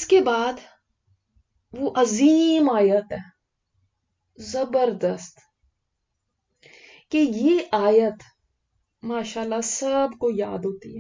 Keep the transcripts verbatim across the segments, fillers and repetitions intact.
اس کے بعد وہ عظیم آیت ہے، زبردست، کہ یہ آیت ماشاءاللہ سب کو یاد ہوتی ہے،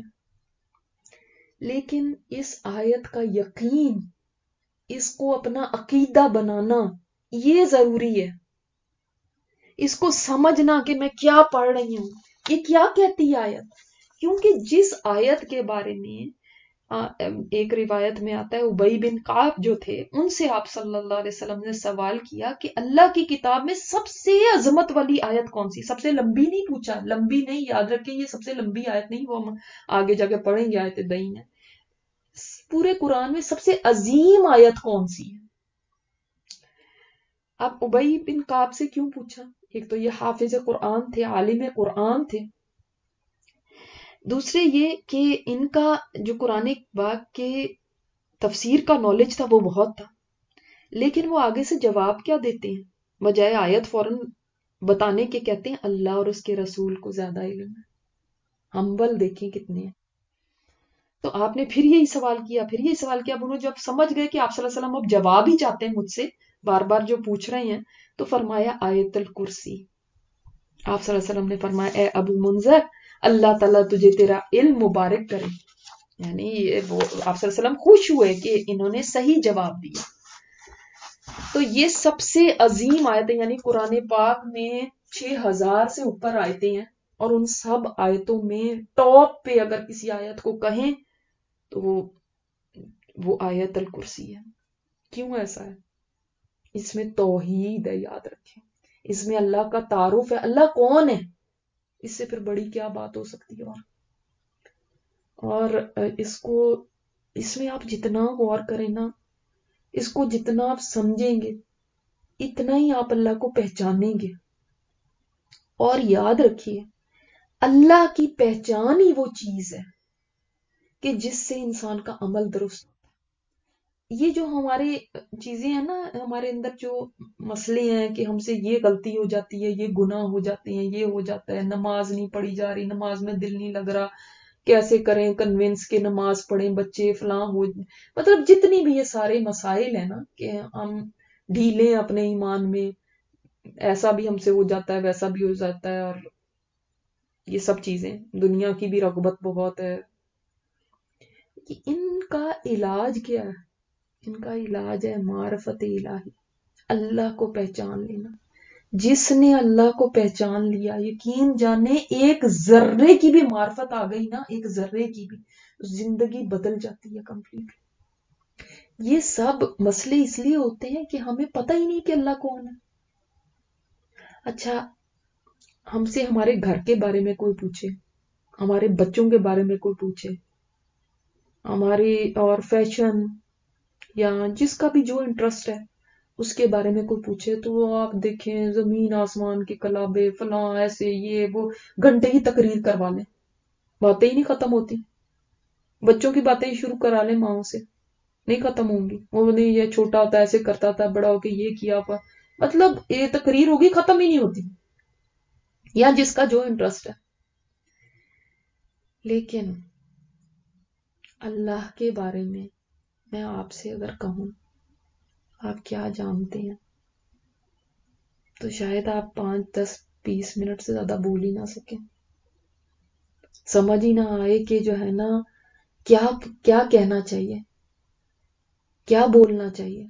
لیکن اس آیت کا یقین، اس کو اپنا عقیدہ بنانا یہ ضروری ہے، اس کو سمجھنا کہ میں کیا پڑھ رہی ہوں، یہ کیا کہتی ہے آیت. کیونکہ جس آیت کے بارے میں ایک روایت میں آتا ہے ابی بن کعب جو تھے، ان سے آپ صلی اللہ علیہ وسلم نے سوال کیا کہ اللہ کی کتاب میں سب سے عظمت والی آیت کون سی؟ سب سے لمبی نہیں پوچھا، لمبی نہیں، یاد رکھیں یہ سب سے لمبی آیت نہیں، وہ ہم آگے جا کے پڑھیں گے آیت دین ہے. پورے قرآن میں سب سے عظیم آیت کون سی ہے؟ اب ابی بن کعب سے کیوں پوچھا؟ ایک تو یہ حافظ قرآن تھے، عالم قرآن تھے، دوسرے یہ کہ ان کا جو قرآن پاک کے تفسیر کا نالج تھا وہ بہت تھا، لیکن وہ آگے سے جواب کیا دیتے ہیں؟ بجائے آیت فوراً بتانے کے کہتے ہیں اللہ اور اس کے رسول کو زیادہ علم ہے. ہمبل دیکھیں کتنے ہیں. تو آپ نے پھر یہی سوال کیا، پھر یہی سوال کیا. انہوں جب سمجھ گئے کہ آپ صلی اللہ علیہ وسلم اب جواب ہی چاہتے ہیں مجھ سے بار بار جو پوچھ رہے ہیں، تو فرمایا آیت الکرسی. آپ صلی اللہ علیہ وسلم نے فرمایا اے ابو منذر، اللہ تعالیٰ تجھے تیرا علم مبارک کرے. یعنی وہ آپ صلی اللہ علیہ وسلم خوش ہوئے کہ انہوں نے صحیح جواب دیا. تو یہ سب سے عظیم آیتیں، یعنی قرآن پاک میں چھ ہزار سے اوپر آیتیں ہیں، اور ان سب آیتوں میں ٹاپ پہ اگر کسی آیت کو کہیں تو وہ وہ آیت الکرسی ہے. کیوں ایسا ہے؟ اس میں توحید ہے، یاد رکھیں، اس میں اللہ کا تعارف ہے، اللہ کون ہے، اس سے پھر بڑی کیا بات ہو سکتی ہے. اور اور اس کو اس میں آپ جتنا غور کریں نا، اس کو جتنا آپ سمجھیں گے اتنا ہی آپ اللہ کو پہچانیں گے. اور یاد رکھیے اللہ کی پہچان ہی وہ چیز ہے کہ جس سے انسان کا عمل درست. یہ جو ہمارے چیزیں ہیں نا، ہمارے اندر جو مسئلے ہیں کہ ہم سے یہ غلطی ہو جاتی ہے، یہ گناہ ہو جاتے ہیں، یہ ہو جاتا ہے، نماز نہیں پڑھی جا رہی، نماز میں دل نہیں لگ رہا، کیسے کریں کنونس کے نماز پڑھیں بچے فلاں ہو، مطلب جتنی بھی یہ سارے مسائل ہیں نا کہ ہم ڈھیلے اپنے ایمان میں، ایسا بھی ہم سے ہو جاتا ہے، ویسا بھی ہو جاتا ہے، اور یہ سب چیزیں دنیا کی بھی رغبت بہت ہے. ان کا علاج کیا ہے؟ ان کا علاج ہے معرفت الہی، اللہ کو پہچان لینا. جس نے اللہ کو پہچان لیا، یقین جانے ایک ذرے کی بھی معرفت آ گئی نا، ایک ذرے کی بھی، زندگی بدل جاتی ہے کمپلیٹ. یہ سب مسئلے اس لیے ہوتے ہیں کہ ہمیں پتہ ہی نہیں کہ اللہ کون ہے. اچھا، ہم سے ہمارے گھر کے بارے میں کوئی پوچھے، ہمارے بچوں کے بارے میں کوئی پوچھے، ہماری اور فیشن یا جس کا بھی جو انٹرسٹ ہے اس کے بارے میں کوئی پوچھے، تو وہ آپ دیکھیں زمین آسمان کے کلابے فلاں ایسے یہ وہ، گھنٹے ہی تقریر کروا لیں، باتیں ہی نہیں ختم ہوتی. بچوں کی باتیں ہی شروع کرا لیں ماؤں سے، نہیں ختم ہوں گی. وہ نہیں یہ چھوٹا ہوتا ایسے کرتا تھا، بڑا ہو کے یہ کیا، مطلب یہ تقریر ہوگی ختم ہی نہیں ہوتی، یا جس کا جو انٹرسٹ ہے. لیکن اللہ کے بارے میں میں آپ سے اگر کہوں آپ کیا جانتے ہیں، تو شاید آپ پانچ دس بیس منٹ سے زیادہ بول ہی نہ سکیں، سمجھ ہی نہ آئے کہ جو ہے نا کیا کیا کہنا چاہیے، کیا بولنا چاہیے.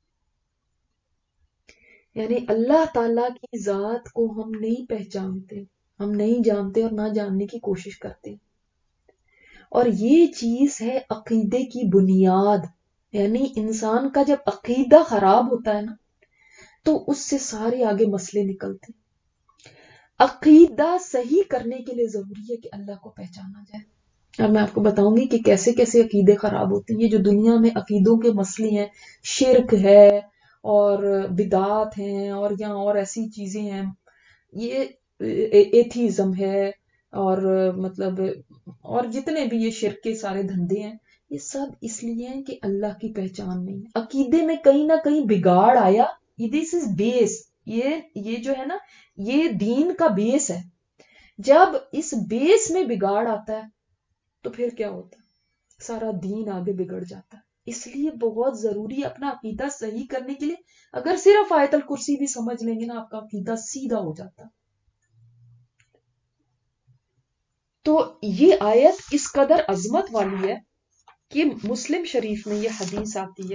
یعنی اللہ تعالی کی ذات کو ہم نہیں پہچانتے، ہم نہیں جانتے اور نہ جاننے کی کوشش کرتے. اور یہ چیز ہے عقیدے کی بنیاد. یعنی انسان کا جب عقیدہ خراب ہوتا ہے نا تو اس سے سارے آگے مسئلے نکلتے. عقیدہ صحیح کرنے کے لیے ضروری ہے کہ اللہ کو پہچانا جائے. اور میں آپ کو بتاؤں گی کہ کیسے کیسے عقیدے خراب ہوتے ہیں. یہ جو دنیا میں عقیدوں کے مسئلے ہیں، شرک ہے اور بدعات ہیں اور یہاں اور ایسی چیزیں ہیں، یہ ایتھیزم ہے، اور مطلب اور جتنے بھی یہ شرک کے سارے دھندے ہیں، یہ سب اس لیے ہیں کہ اللہ کی پہچان نہیں ہے. عقیدے میں کہیں نہ کہیں بگاڑ آیا. دس از بیس، یہ یہ جو ہے نا یہ دین کا بیس ہے. جب اس بیس میں بگاڑ آتا ہے تو پھر کیا ہوتا ہے؟ سارا دین آگے بگڑ جاتا ہے. اس لیے بہت ضروری ہے اپنا عقیدہ صحیح کرنے کے لیے اگر صرف آیت الکرسی بھی سمجھ لیں گے نا آپ کا عقیدہ سیدھا ہو جاتا. تو یہ آیت اس قدر عظمت والی ہے کہ مسلم شریف میں یہ حدیث آتی ہے.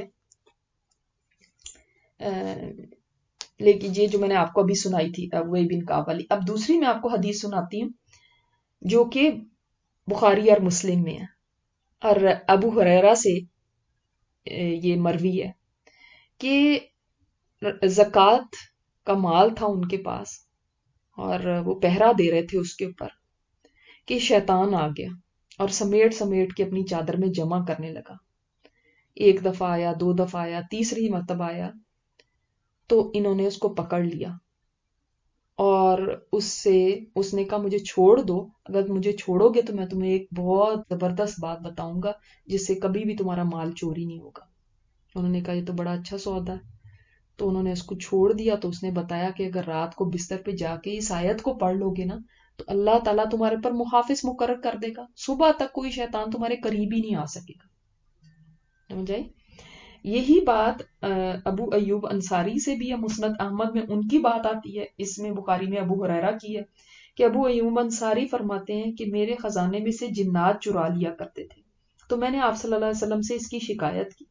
لیکن یہ جو میں نے آپ کو ابھی سنائی تھی ابو بن کعب والی، اب دوسری میں آپ کو حدیث سناتی ہوں جو کہ بخاری اور مسلم میں ہے، اور ابو ہریرہ سے یہ مروی ہے کہ زکوٰۃ کا مال تھا ان کے پاس اور وہ پہرا دے رہے تھے اس کے اوپر کہ شیطان آ گیا اور سمیٹ سمیٹ کے اپنی چادر میں جمع کرنے لگا. ایک دفعہ آیا، دو دفعہ آیا، تیسری مرتبہ آیا تو انہوں نے اس کو پکڑ لیا اور اس سے اس نے کہا مجھے چھوڑ دو، اگر مجھے چھوڑو گے تو میں تمہیں ایک بہت زبردست بات بتاؤں گا جس سے کبھی بھی تمہارا مال چوری نہیں ہوگا. انہوں نے کہا یہ تو بڑا اچھا سودا ہے. تو انہوں نے اس کو چھوڑ دیا. تو اس نے بتایا کہ اگر رات کو بستر پہ جا کے اس آیت کو پڑھ لو گے نا تو اللہ تعالیٰ تمہارے پر محافظ مقرر کر دے گا، صبح تک کوئی شیطان تمہارے قریب ہی نہیں آ سکے گا. سمجھ آئی؟ یہی بات ابو ایوب انصاری سے بھی ہے، مسند احمد میں ان کی بات آتی ہے، اس میں بخاری میں ابو ہریرہ کی ہے کہ ابو ایوب انصاری فرماتے ہیں کہ میرے خزانے میں سے جنات چرا لیا کرتے تھے. تو میں نے آپ صلی اللہ علیہ وسلم سے اس کی شکایت کی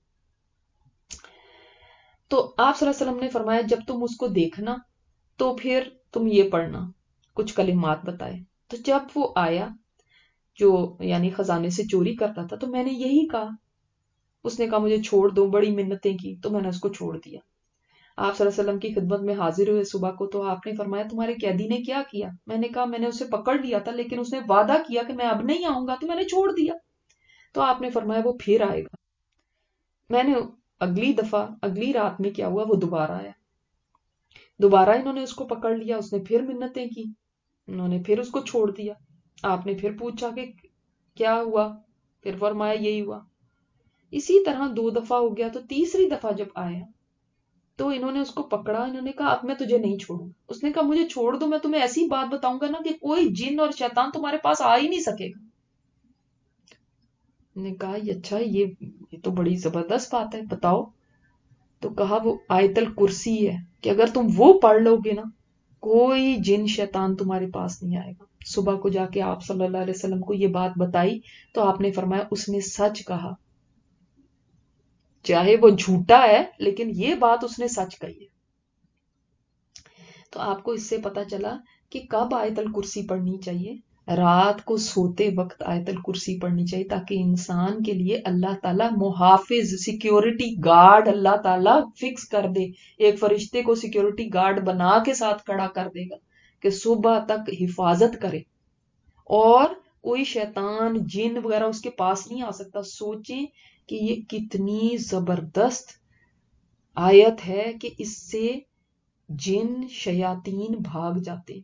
تو آپ صلی اللہ علیہ وسلم نے فرمایا جب تم اس کو دیکھنا تو پھر تم یہ پڑھنا، کچھ کلمات بتائے. تو جب وہ آیا جو یعنی خزانے سے چوری کرتا تھا تو میں نے یہی کہا، اس نے کہا مجھے چھوڑ دو، بڑی منتیں کی تو میں نے اس کو چھوڑ دیا. آپ صلی اللہ علیہ وسلم کی خدمت میں حاضر ہوئے صبح کو تو آپ نے فرمایا تمہارے قیدی نے کیا کیا؟ میں نے کہا میں نے اسے پکڑ لیا تھا لیکن اس نے وعدہ کیا کہ میں اب نہیں آؤں گا تو میں نے چھوڑ دیا. تو آپ نے فرمایا وہ پھر آئے گا. میں نے اگلی دفعہ اگلی رات میں کیا ہوا، وہ دوبارہ آیا، دوبارہ انہوں نے اس کو پکڑ لیا، اس نے پھر منتیں کی، انہوں نے پھر اس کو چھوڑ دیا. آپ نے پھر پوچھا کہ کیا ہوا؟ پھر فرمایا یہی ہوا. اسی طرح دو دفعہ ہو گیا. تو تیسری دفعہ جب آیا تو انہوں نے اس کو پکڑا، انہوں نے کہا اب میں تجھے نہیں چھوڑوں. اس نے کہا مجھے چھوڑ دو، میں تمہیں ایسی بات بتاؤں گا نا کہ کوئی جن اور شیطان تمہارے پاس آ ہی نہیں سکے گا. نے کہا یہ اچھا یہ یہ تو بڑی زبردست بات ہے، بتاؤ. تو کہا وہ آیت الکرسی ہے کہ اگر تم وہ پڑھ لو گے نا کوئی جن شیطان تمہارے پاس نہیں آئے گا. صبح کو جا کے آپ صلی اللہ علیہ وسلم کو یہ بات بتائی تو آپ نے فرمایا اس نے سچ کہا، چاہے وہ جھوٹا ہے لیکن یہ بات اس نے سچ کہی ہے. تو آپ کو اس سے پتا چلا کہ کب آیت الکرسی پڑھنی چاہیے. رات کو سوتے وقت آیت الکرسی پڑھنی چاہیے تاکہ انسان کے لیے اللہ تعالیٰ محافظ، سیکیورٹی گارڈ اللہ تعالیٰ فکس کر دے. ایک فرشتے کو سیکیورٹی گارڈ بنا کے ساتھ کھڑا کر دے گا کہ صبح تک حفاظت کرے اور کوئی شیطان جن وغیرہ اس کے پاس نہیں آ سکتا. سوچیں کہ یہ کتنی زبردست آیت ہے کہ اس سے جن شیاطین بھاگ جاتے.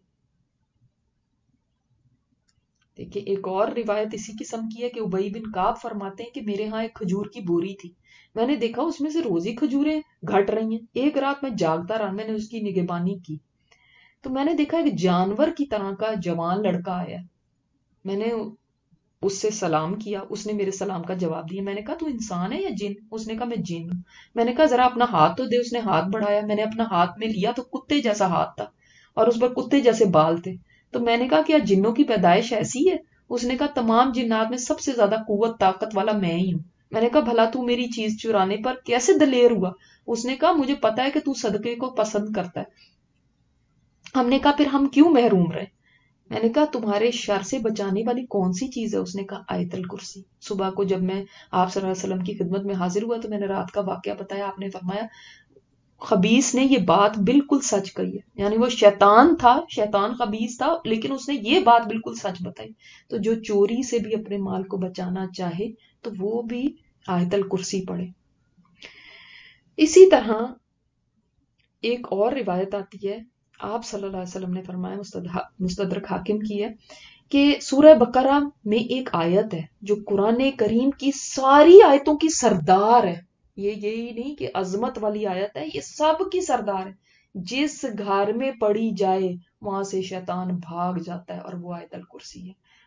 دیکھیں ایک اور روایت اسی قسم کی ہے کہ ابی بن کعب فرماتے ہیں کہ میرے ہاں ایک کھجور کی بوری تھی، میں نے دیکھا اس میں سے روز ہی کھجوریں گھٹ رہی ہیں. ایک رات میں جاگتا رہا، میں نے اس کی نگہبانی کی تو میں نے دیکھا ایک جانور کی طرح کا جوان لڑکا آیا. میں نے اس سے سلام کیا، اس نے میرے سلام کا جواب دیا. میں نے کہا تو انسان ہے یا جن؟ اس نے کہا میں جن ہوں. میں نے کہا ذرا اپنا ہاتھ تو دے. اس نے ہاتھ بڑھایا، میں نے اپنا ہاتھ میں لیا تو کتے جیسا ہاتھ تھا اور اس پر کتے جیسے بال تھے. تو میں نے کہا کیا جنوں کی پیدائش ایسی ہے؟ اس نے کہا تمام جنات میں سب سے زیادہ قوت طاقت والا میں ہی ہوں. میں نے کہا بھلا تو میری چیز چرانے پر کیسے دلیر ہوا؟ اس نے کہا مجھے پتا ہے کہ تو صدقے کو پسند کرتا ہے. ہم نے کہا پھر ہم کیوں محروم رہے؟ میں نے کہا تمہارے شر سے بچانے والی کون سی چیز ہے؟ اس نے کہا آیت الکرسی. صبح کو جب میں آپ صلی اللہ علیہ وسلم کی خدمت میں حاضر ہوا تو میں نے رات کا واقعہ بتایا. آپ نے فرمایا خبیث نے یہ بات بالکل سچ کہی ہے، یعنی وہ شیطان تھا، شیطان خبیث تھا لیکن اس نے یہ بات بالکل سچ بتائی. تو جو چوری سے بھی اپنے مال کو بچانا چاہے تو وہ بھی آیت الکرسی پڑھے. اسی طرح ایک اور روایت آتی ہے، آپ صلی اللہ علیہ وسلم نے فرمایا، مستدرک حاکم کی ہے، کہ سورہ بقرہ میں ایک آیت ہے جو قرآن کریم کی ساری آیتوں کی سردار ہے. یہ یہی نہیں کہ عظمت والی آیت ہے، یہ سب کی سردار ہے. جس گھر میں پڑھی جائے وہاں سے شیطان بھاگ جاتا ہے اور وہ آیت الکرسی ہے.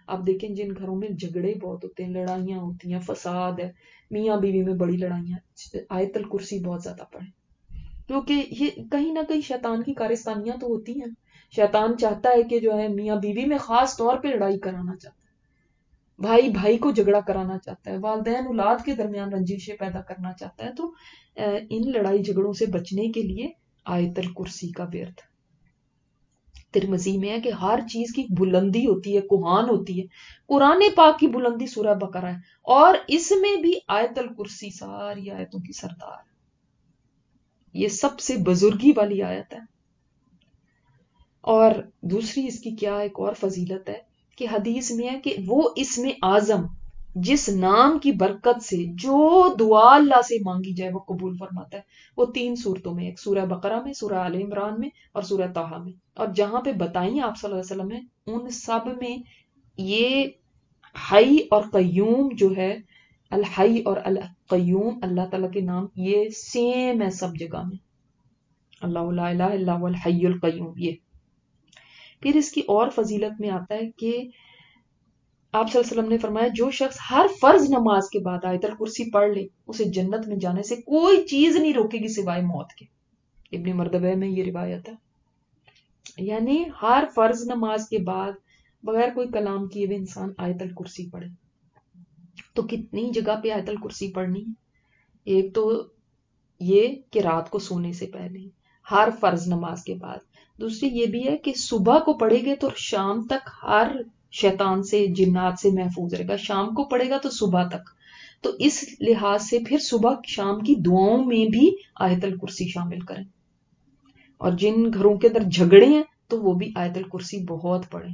آپ دیکھیں جن گھروں میں جھگڑے بہت ہوتے ہیں، لڑائیاں ہوتی ہیں، فساد ہے، میاں بیوی میں بڑی لڑائیاں، آیت الکرسی بہت زیادہ پڑھیں، کیونکہ یہ کہیں نہ کہیں شیطان کی کارستانیاں تو ہوتی ہیں. شیطان چاہتا ہے کہ جو ہے میاں بیوی میں خاص طور پہ لڑائی کرانا چاہتا ہے، بھائی بھائی کو جھگڑا کرانا چاہتا ہے، والدین اولاد کے درمیان رنجشیں پیدا کرنا چاہتا ہے. تو ان لڑائی جھگڑوں سے بچنے کے لیے آیت الکرسی کا ورد. ترمذی میں ہے کہ ہر چیز کی بلندی ہوتی ہے، کوہان ہوتی ہے. قرآن پاک کی بلندی سورہ بقرہ ہے، اور اس میں بھی آیت الکرسی ساری آیتوں کی سردار ہے. یہ سب سے بزرگی والی آیت ہے. اور دوسری اس کی کیا ایک اور فضیلت ہے کہ حدیث میں ہے کہ وہ اسم اعظم جس نام کی برکت سے جو دعا اللہ سے مانگی جائے وہ قبول فرماتا ہے. وہ تین صورتوں میں، ایک سورہ بقرہ میں، سورہ آل عمران میں، اور سورہ طٰہٰ میں. اور جہاں پہ بتائیں آپ صلی اللہ علیہ وسلم نے، ان سب میں یہ حی اور قیوم جو ہے، الحی اور القیوم اللہ تعالیٰ کے نام یہ سیم ہے سب جگہ میں. اللہ لا الہ الا هو الحی القیوم. یہ پھر اس کی اور فضیلت میں آتا ہے کہ آپ صلی اللہ علیہ وسلم نے فرمایا جو شخص ہر فرض نماز کے بعد آیت الکرسی پڑھ لے اسے جنت میں جانے سے کوئی چیز نہیں روکے گی سوائے موت کے. ابن مردویہ میں یہ روایت ہے. یعنی ہر فرض نماز کے بعد بغیر کوئی کلام کیے ہوئے انسان آیت الکرسی پڑھے. تو کتنی جگہ پہ آیت الکرسی پڑھنی ہے؟ ایک تو یہ کہ رات کو سونے سے پہلے، ہر فرض نماز کے بعد. دوسری یہ بھی ہے کہ صبح کو پڑھے گے تو شام تک ہر شیطان سے، جنات سے محفوظ رہے گا. شام کو پڑھے گا تو صبح تک. تو اس لحاظ سے پھر صبح شام کی دعاؤں میں بھی آیت الکرسی شامل کریں. اور جن گھروں کے اندر جھگڑے ہیں تو وہ بھی آیت الکرسی بہت پڑھیں.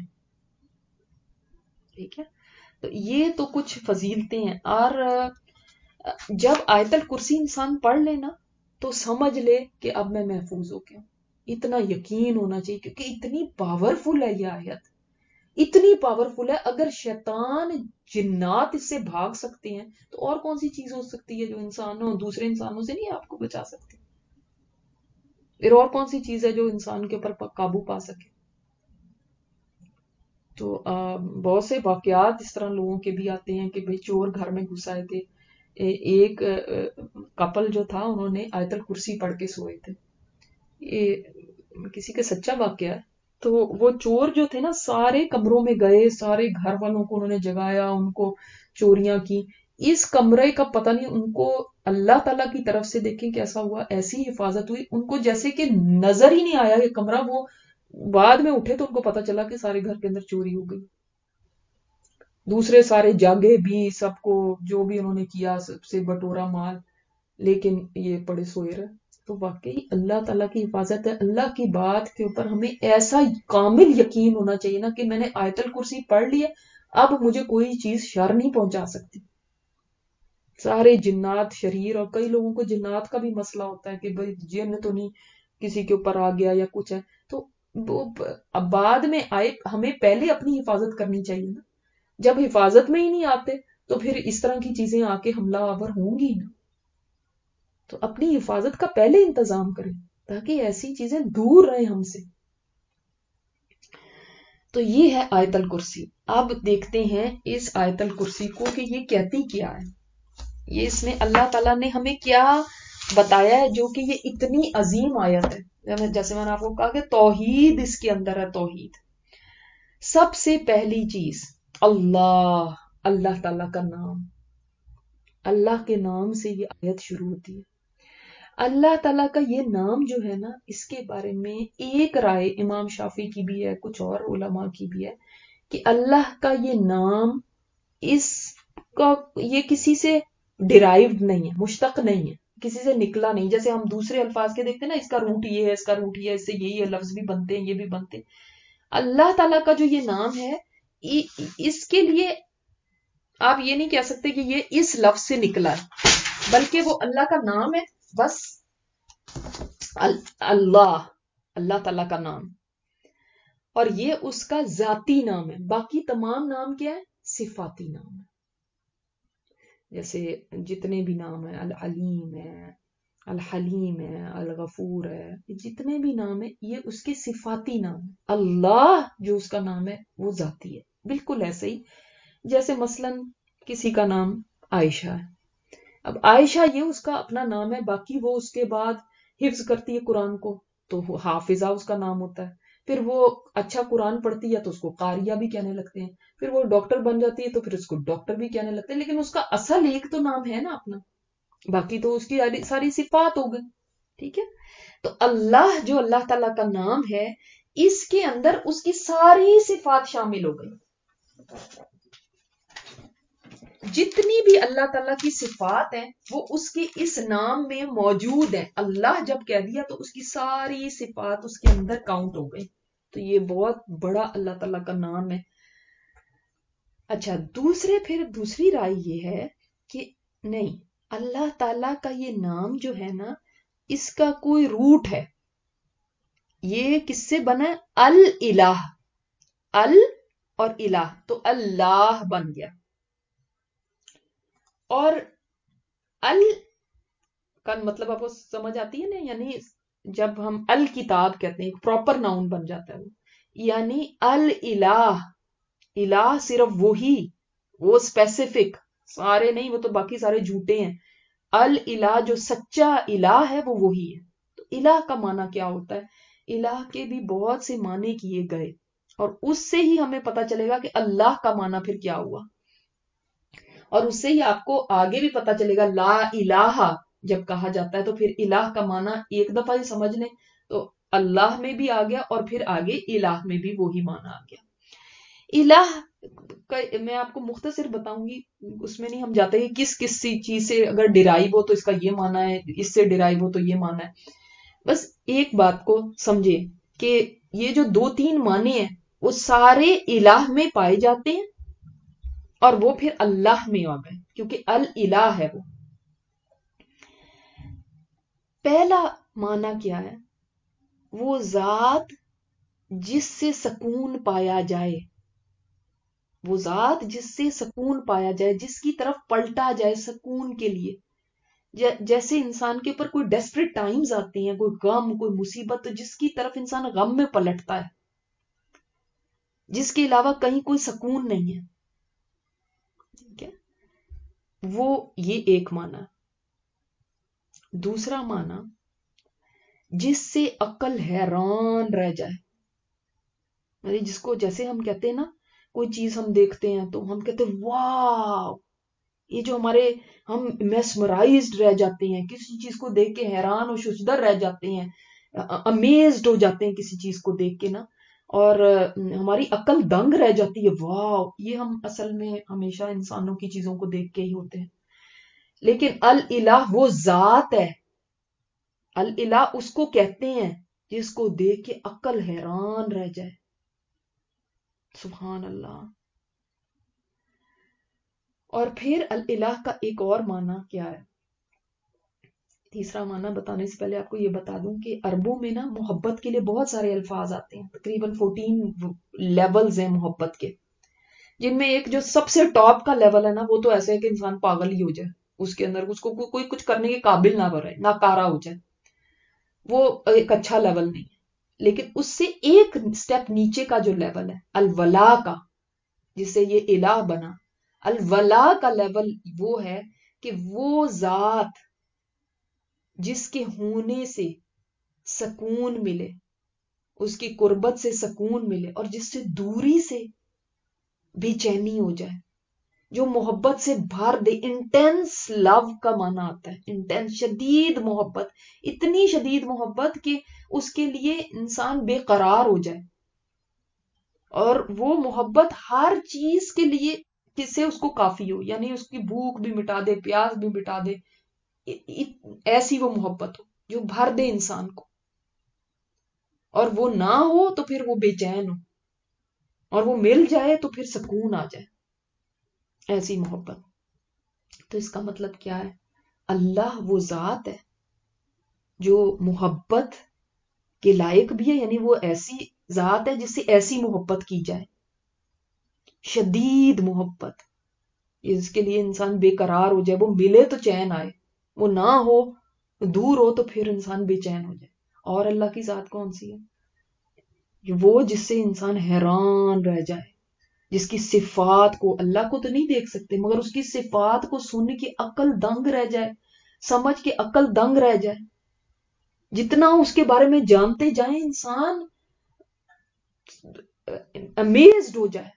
ٹھیک ہے، تو یہ تو کچھ فضیلتیں ہیں. اور جب آیت الکرسی انسان پڑھ لے نا تو سمجھ لے کہ اب میں محفوظ ہو گیا. اتنا یقین ہونا چاہیے کیونکہ اتنی پاورفل ہے یہ آیت، اتنی پاورفل ہے. اگر شیطان جنات اس سے بھاگ سکتے ہیں تو اور کون سی چیز ہو سکتی ہے جو انسانوں دوسرے انسانوں سے نہیں آپ کو بچا سکتی؟ پھر اور کون سی چیز ہے جو انسان کے اوپر قابو پا سکے؟ تو بہت سے واقعات اس طرح لوگوں کے بھی آتے ہیں کہ بھئی چور گھر میں گھس آئے تھے. ایک کپل جو تھا انہوں نے آیت الکرسی پڑھ کے سوئے تھے. یہ کسی کا سچا واقعہ ہے. تو وہ چور جو تھے نا سارے کمروں میں گئے، سارے گھر والوں کو انہوں نے جگایا، ان کو چوریاں کی. اس کمرے کا پتہ نہیں ان کو اللہ تعالیٰ کی طرف سے دیکھیں کیسا ہوا، ایسی حفاظت ہوئی ان کو جیسے کہ نظر ہی نہیں آیا یہ کمرہ. وہ بعد میں اٹھے تو ان کو پتہ چلا کہ سارے گھر کے اندر چوری ہو گئی. دوسرے سارے جاگے بھی، سب کو جو بھی انہوں نے کیا سب سے بٹورا مال، لیکن یہ پڑے سوئے رہے. تو واقعی اللہ تعالیٰ کی حفاظت ہے. اللہ کی بات کے اوپر ہمیں ایسا کامل یقین ہونا چاہیے نا کہ میں نے آیت الکرسی پڑھ لی ہے، اب مجھے کوئی چیز شر نہیں پہنچا سکتی. سارے جنات شریر، اور کئی لوگوں کو جنات کا بھی مسئلہ ہوتا ہے کہ بھئی جن تو نہیں کسی کے اوپر آ گیا یا کچھ ہے. تو اب بعد میں آئے، ہمیں پہلے اپنی حفاظت کرنی چاہیے نا. جب حفاظت میں ہی نہیں آتے تو پھر اس طرح کی چیزیں آ کے حملہ آور ہوں گی نا. تو اپنی حفاظت کا پہلے انتظام کریں تاکہ ایسی چیزیں دور رہیں ہم سے. تو یہ ہے آیت الکرسی. اب دیکھتے ہیں اس آیت الکرسی کو کہ یہ کہتی کیا ہے. یہ اس میں اللہ تعالیٰ نے ہمیں کیا بتایا ہے جو کہ یہ اتنی عظیم آیت ہے. جیسے میں نے آپ کو کہا کہ توحید اس کے اندر ہے. توحید سب سے پہلی چیز، اللہ، اللہ تعالیٰ کا نام. اللہ کے نام سے یہ آیت شروع ہوتی ہے. اللہ تعالیٰ کا یہ نام جو ہے نا، اس کے بارے میں ایک رائے امام شافعی کی بھی ہے، کچھ اور علماء کی بھی ہے کہ اللہ کا یہ نام، اس کا یہ کسی سے ڈیرائیوڈ نہیں ہے، مشتق نہیں ہے، کسی سے نکلا نہیں. جیسے ہم دوسرے الفاظ کے دیکھتے ہیں نا، اس کا روٹ یہ ہے، اس کا روٹ یہ ہے، اس سے یہ لفظ بھی بنتے ہیں، یہ بھی بنتے ہیں. اللہ تعالیٰ کا جو یہ نام ہے، اس کے لیے آپ یہ نہیں کہہ سکتے کہ یہ اس لفظ سے نکلا ہے، بلکہ وہ اللہ کا نام ہے بس. اللہ، اللہ تعالیٰ کا نام، اور یہ اس کا ذاتی نام ہے. باقی تمام نام کیا ہے؟ صفاتی نام ہے. جیسے جتنے بھی نام ہیں، العلیم ہے، الحلیم ہے، الغفور ہے، جتنے بھی نام ہیں یہ اس کے صفاتی نام ہے. اللہ جو اس کا نام ہے وہ ذاتی ہے. بالکل ایسے ہی جیسے مثلاً کسی کا نام عائشہ ہے. اب عائشہ یہ اس کا اپنا نام ہے، باقی وہ اس کے بعد حفظ کرتی ہے قرآن کو تو وہ حافظہ اس کا نام ہوتا ہے. پھر وہ اچھا قرآن پڑھتی ہے تو اس کو قاریہ بھی کہنے لگتے ہیں. پھر وہ ڈاکٹر بن جاتی ہے تو پھر اس کو ڈاکٹر بھی کہنے لگتے ہیں. لیکن اس کا اصل ایک تو نام ہے نا اپنا، باقی تو اس کی ساری صفات ہو گئی. ٹھیک ہے، تو اللہ جو اللہ تعالیٰ کا نام ہے اس کے اندر اس کی ساری صفات شامل ہو گئی. جتنی بھی اللہ تعالیٰ کی صفات ہیں وہ اس کے اس نام میں موجود ہیں. اللہ جب کہہ دیا تو اس کی ساری صفات اس کے اندر کاؤنٹ ہو گئی. تو یہ بہت بڑا اللہ تعالیٰ کا نام ہے. اچھا، دوسرے پھر دوسری رائے یہ ہے کہ نہیں، اللہ تعالیٰ کا یہ نام جو ہے نا اس کا کوئی روٹ ہے. یہ کس سے بنا ہے؟ الالہ. ال اور الہ تو اللہ بن گیا. اور ال کا مطلب آپ کو سمجھ آتی ہے نا، یعنی جب ہم الکتاب کہتے ہیں ایک پراپر ناؤن بن جاتا ہے وہ. یعنی الالہ، الہ صرف وہی، وہ اسپیسیفک، سارے نہیں، وہ تو باقی سارے جھوٹے ہیں. الالہ جو سچا الہ ہے وہ وہی ہے. تو الہ کا معنی کیا ہوتا ہے؟ الہ کے بھی بہت سے معنی کیے گئے اور اس سے ہی ہمیں پتا چلے گا کہ اللہ کا معنی پھر کیا ہوا. اور اس سے ہی آپ کو آگے بھی پتا چلے گا لا الہ جب کہا جاتا ہے تو پھر الہ کا معنی ایک دفعہ ہی سمجھ لیں تو اللہ میں بھی آ گیا اور پھر آگے الہ میں بھی وہی معنی آ گیا. الہ میں آپ کو مختصر بتاؤں گی، اس میں نہیں ہم جاتے کہ کس کس چیز سے اگر ڈرائیو ہو تو اس کا یہ معنی ہے، اس سے ڈرائیو ہو تو یہ معنی ہے. بس ایک بات کو سمجھے کہ یہ جو دو تین معنی ہیں وہ سارے الہ میں پائے جاتے ہیں اور وہ پھر اللہ میں آ گئے کیونکہ الالہ ہے. وہ پہلا معنی کیا ہے؟ وہ ذات جس سے سکون پایا جائے، وہ ذات جس سے سکون پایا جائے، جس کی طرف پلٹا جائے سکون کے لیے. جیسے انسان کے اوپر کوئی ڈیسپریٹ ٹائمز آتے ہیں، کوئی غم، کوئی مصیبت، جس کی طرف انسان غم میں پلٹتا ہے، جس کے علاوہ کہیں کوئی سکون نہیں ہے. ٹھیک ہے، وہ یہ ایک معنی. دوسرا معنی جس سے عقل حیران رہ جائے، یعنی جس کو جیسے ہم کہتے ہیں نا کوئی چیز ہم دیکھتے ہیں تو ہم کہتے ہیں واو، یہ جو ہمارے ہم میسمرائزڈ رہ جاتے ہیں، کسی چیز کو دیکھ کے حیران و ششدر رہ جاتے ہیں، امیزڈ ہو جاتے ہیں کسی چیز کو دیکھ کے نا، اور ہماری عقل دنگ رہ جاتی ہے واو. یہ ہم اصل میں ہمیشہ انسانوں کی چیزوں کو دیکھ کے ہی ہوتے ہیں. لیکن الالہ وہ ذات ہے، الالہ اس کو کہتے ہیں جس کو دیکھ کے عقل حیران رہ جائے. سبحان اللہ. اور پھر الالہ کا ایک اور معنی کیا ہے؟ تیسرا معنی بتانے سے پہلے آپ کو یہ بتا دوں کہ عربوں میں نا محبت کے لیے بہت سارے الفاظ آتے ہیں، تقریباً فورٹین لیولز ہیں محبت کے، جن میں ایک جو سب سے ٹاپ کا لیول ہے نا وہ تو ایسے ہے کہ انسان پاگل ہی ہو جائے اس کے اندر، اس کو کوئی کچھ کرنے کے قابل نہ بنے، ناکارہ ہو جائے. وہ ایک اچھا لیول نہیں ہے. لیکن اس سے ایک سٹیپ نیچے کا جو لیول ہے الولا کا، جس سے یہ الہ بنا، الولا کا لیول وہ ہے کہ وہ ذات جس کے ہونے سے سکون ملے، اس کی قربت سے سکون ملے، اور جس سے دوری سے بے چینی ہو جائے، جو محبت سے بھر دے. انٹینس لو کا معنی آتا ہے، انٹینس شدید محبت، اتنی شدید محبت کہ اس کے لیے انسان بے قرار ہو جائے، اور وہ محبت ہر چیز کے لیے کس سے اس کو کافی ہو، یعنی اس کی بھوک بھی مٹا دے، پیاس بھی مٹا دے. ایسی وہ محبت ہو جو بھر دے انسان کو، اور وہ نہ ہو تو پھر وہ بے چین ہو، اور وہ مل جائے تو پھر سکون آ جائے. ایسی محبت. تو اس کا مطلب کیا ہے؟ اللہ وہ ذات ہے جو محبت کے لائق بھی ہے، یعنی وہ ایسی ذات ہے جس سے ایسی محبت کی جائے، شدید محبت جس کے لیے انسان بے قرار ہو جائے، وہ ملے تو چین آئے، وہ نہ ہو، دور ہو تو پھر انسان بے چین ہو جائے. اور اللہ کی ذات کون سی ہے؟ وہ جس سے انسان حیران رہ جائے، جس کی صفات کو، اللہ کو تو نہیں دیکھ سکتے مگر اس کی صفات کو سن کے عقل دنگ رہ جائے، سمجھ کے عقل دنگ رہ جائے، جتنا اس کے بارے میں جانتے جائیں انسان امیزڈ ہو جائے.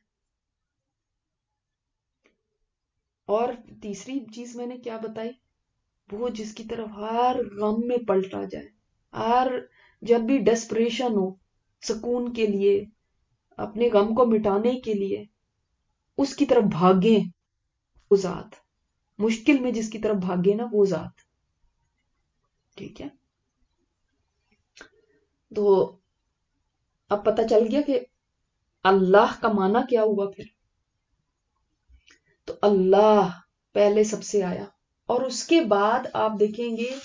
اور تیسری چیز میں نے کیا بتائی، وہ جس کی طرف ہر غم میں پلٹا جائے، ہر جب بھی ڈیسپریشن ہو سکون کے لیے، اپنے غم کو مٹانے کے لیے اس کی طرف بھاگیں، وہ ذات مشکل میں جس کی طرف بھاگے نا وہ ذات. ٹھیک ہے، تو اب پتہ چل گیا کہ اللہ کا معنی کیا ہوا پھر. تو اللہ پہلے سب سے آیا، اور اس کے بعد آپ دیکھیں گے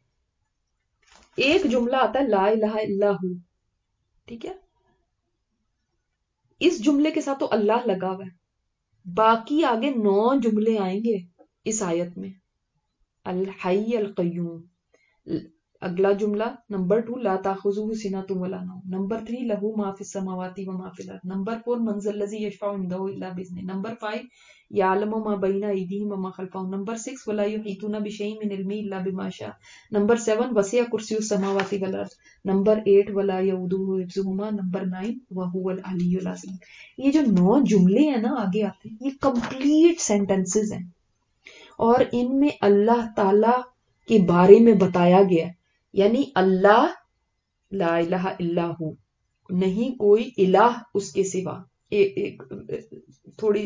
ایک جملہ آتا ہے لا الہ الا ہو. ٹھیک ہے، اس جملے کے ساتھ تو اللہ لگا ہوا ہے، باقی آگے نو جملے آئیں گے اس آیت میں. الحی القیوم، اگلا جملہ نمبر ٹو لا تاخذہ سنۃ ولا نوم، نمبر تھری لہ ما فی السماوات و ما فی الارض، نمبر فور من ذا الذی یشفع عنده الا باذنہ، نمبر فائیو یعلم ما بین ایدیہم وما خلفہم، نمبر سکس ولا یحیطون بشیء من علمہ الا بما شاء، نمبر سیون وسع کرسیہ السماوات والارض، نمبر ایٹ ولا یؤودہ حفظہما، نمبر نائن وہو العلی العظیم. یہ جو نو جملے ہیں نا آگے آتے ہیں، یہ کمپلیٹ سینٹنسز ہیں، اور ان میں اللہ تعالی کے بارے میں بتایا گیا، یعنی اللہ لا الہ الا ہو، نہیں کوئی الہ اس کے سوا. ایک ایک تھوڑی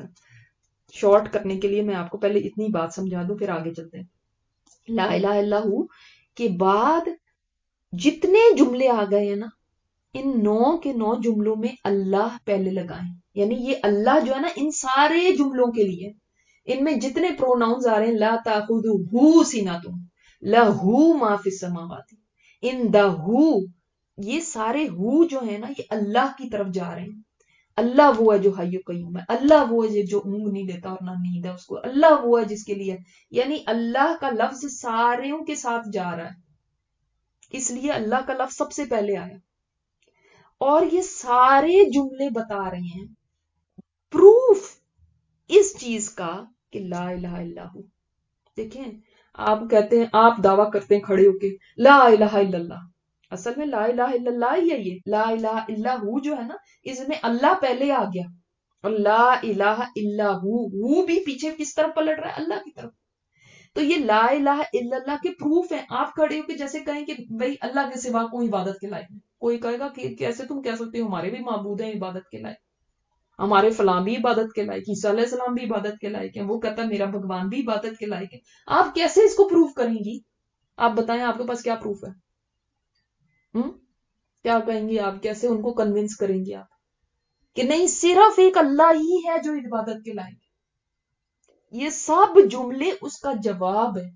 شارٹ کرنے کے لیے میں آپ کو پہلے اتنی بات سمجھا دوں پھر آگے چلتے ہیں. لا الہ الا ہو کے بعد جتنے جملے آ گئے ہیں نا، ان نو کے نو جملوں میں اللہ پہلے لگائیں، یعنی یہ اللہ جو ہے نا ان سارے جملوں کے لیے، ان میں جتنے پروناؤنز آ رہے ہیں لا تاخذہ سنۃ، لہ ما فی السماوات، ان دا ہو، یہ سارے ہو جو ہے نا یہ اللہ کی طرف جا رہے ہیں. اللہ وہ ہے جو حی و قیوم ہے، اللہ وہ ہے جو اونگ نہیں لیتا اور نہ نیند ہے اس کو، اللہ وہ ہے جس کے لیے، یعنی اللہ کا لفظ ساروں کے ساتھ جا رہا ہے، اس لیے اللہ کا لفظ سب سے پہلے آیا. اور یہ سارے جملے بتا رہے ہیں پروف اس چیز کا کہ لا الہ الا ہو. دیکھیں آپ کہتے ہیں، آپ دعویٰ کرتے ہیں کھڑے ہو کے لا الہ الا اللہ، اصل میں لا الہ الا اللہ ہی ہے. یہ لا الہ الا ہو جو ہے نا، اس میں اللہ پہلے آ گیا، اور لا الہ الا ہو، ہو بھی پیچھے کس طرف پلٹ رہا ہے، اللہ کی طرف. تو یہ لا الہ الا اللہ کے پروف ہیں. آپ کھڑے ہو کے جیسے کہیں کہ بھئی اللہ کے سوا کوئی عبادت کے لائق نہیں، کوئی کہے گا کہ کیسے تم کہہ سکتے ہو ہمارے بھی معبود ہیں عبادت کے لائق، ہمارے فلاں بھی عبادت کے لائق، عیسیٰ علیہ السلام بھی عبادت کے لائق ہیں، وہ کہتا ہے میرا بھگوان بھی عبادت کے لائق ہے. آپ کیسے اس کو پروف کریں گی؟ آپ بتائیں آپ کے پاس کیا پروف ہے؟ ہم کیا کہیں گی آپ؟ کیسے ان کو کنونس کریں گی آپ کہ نہیں صرف ایک اللہ ہی ہے جو عبادت کے لائق ہے؟ یہ سب جملے اس کا جواب ہے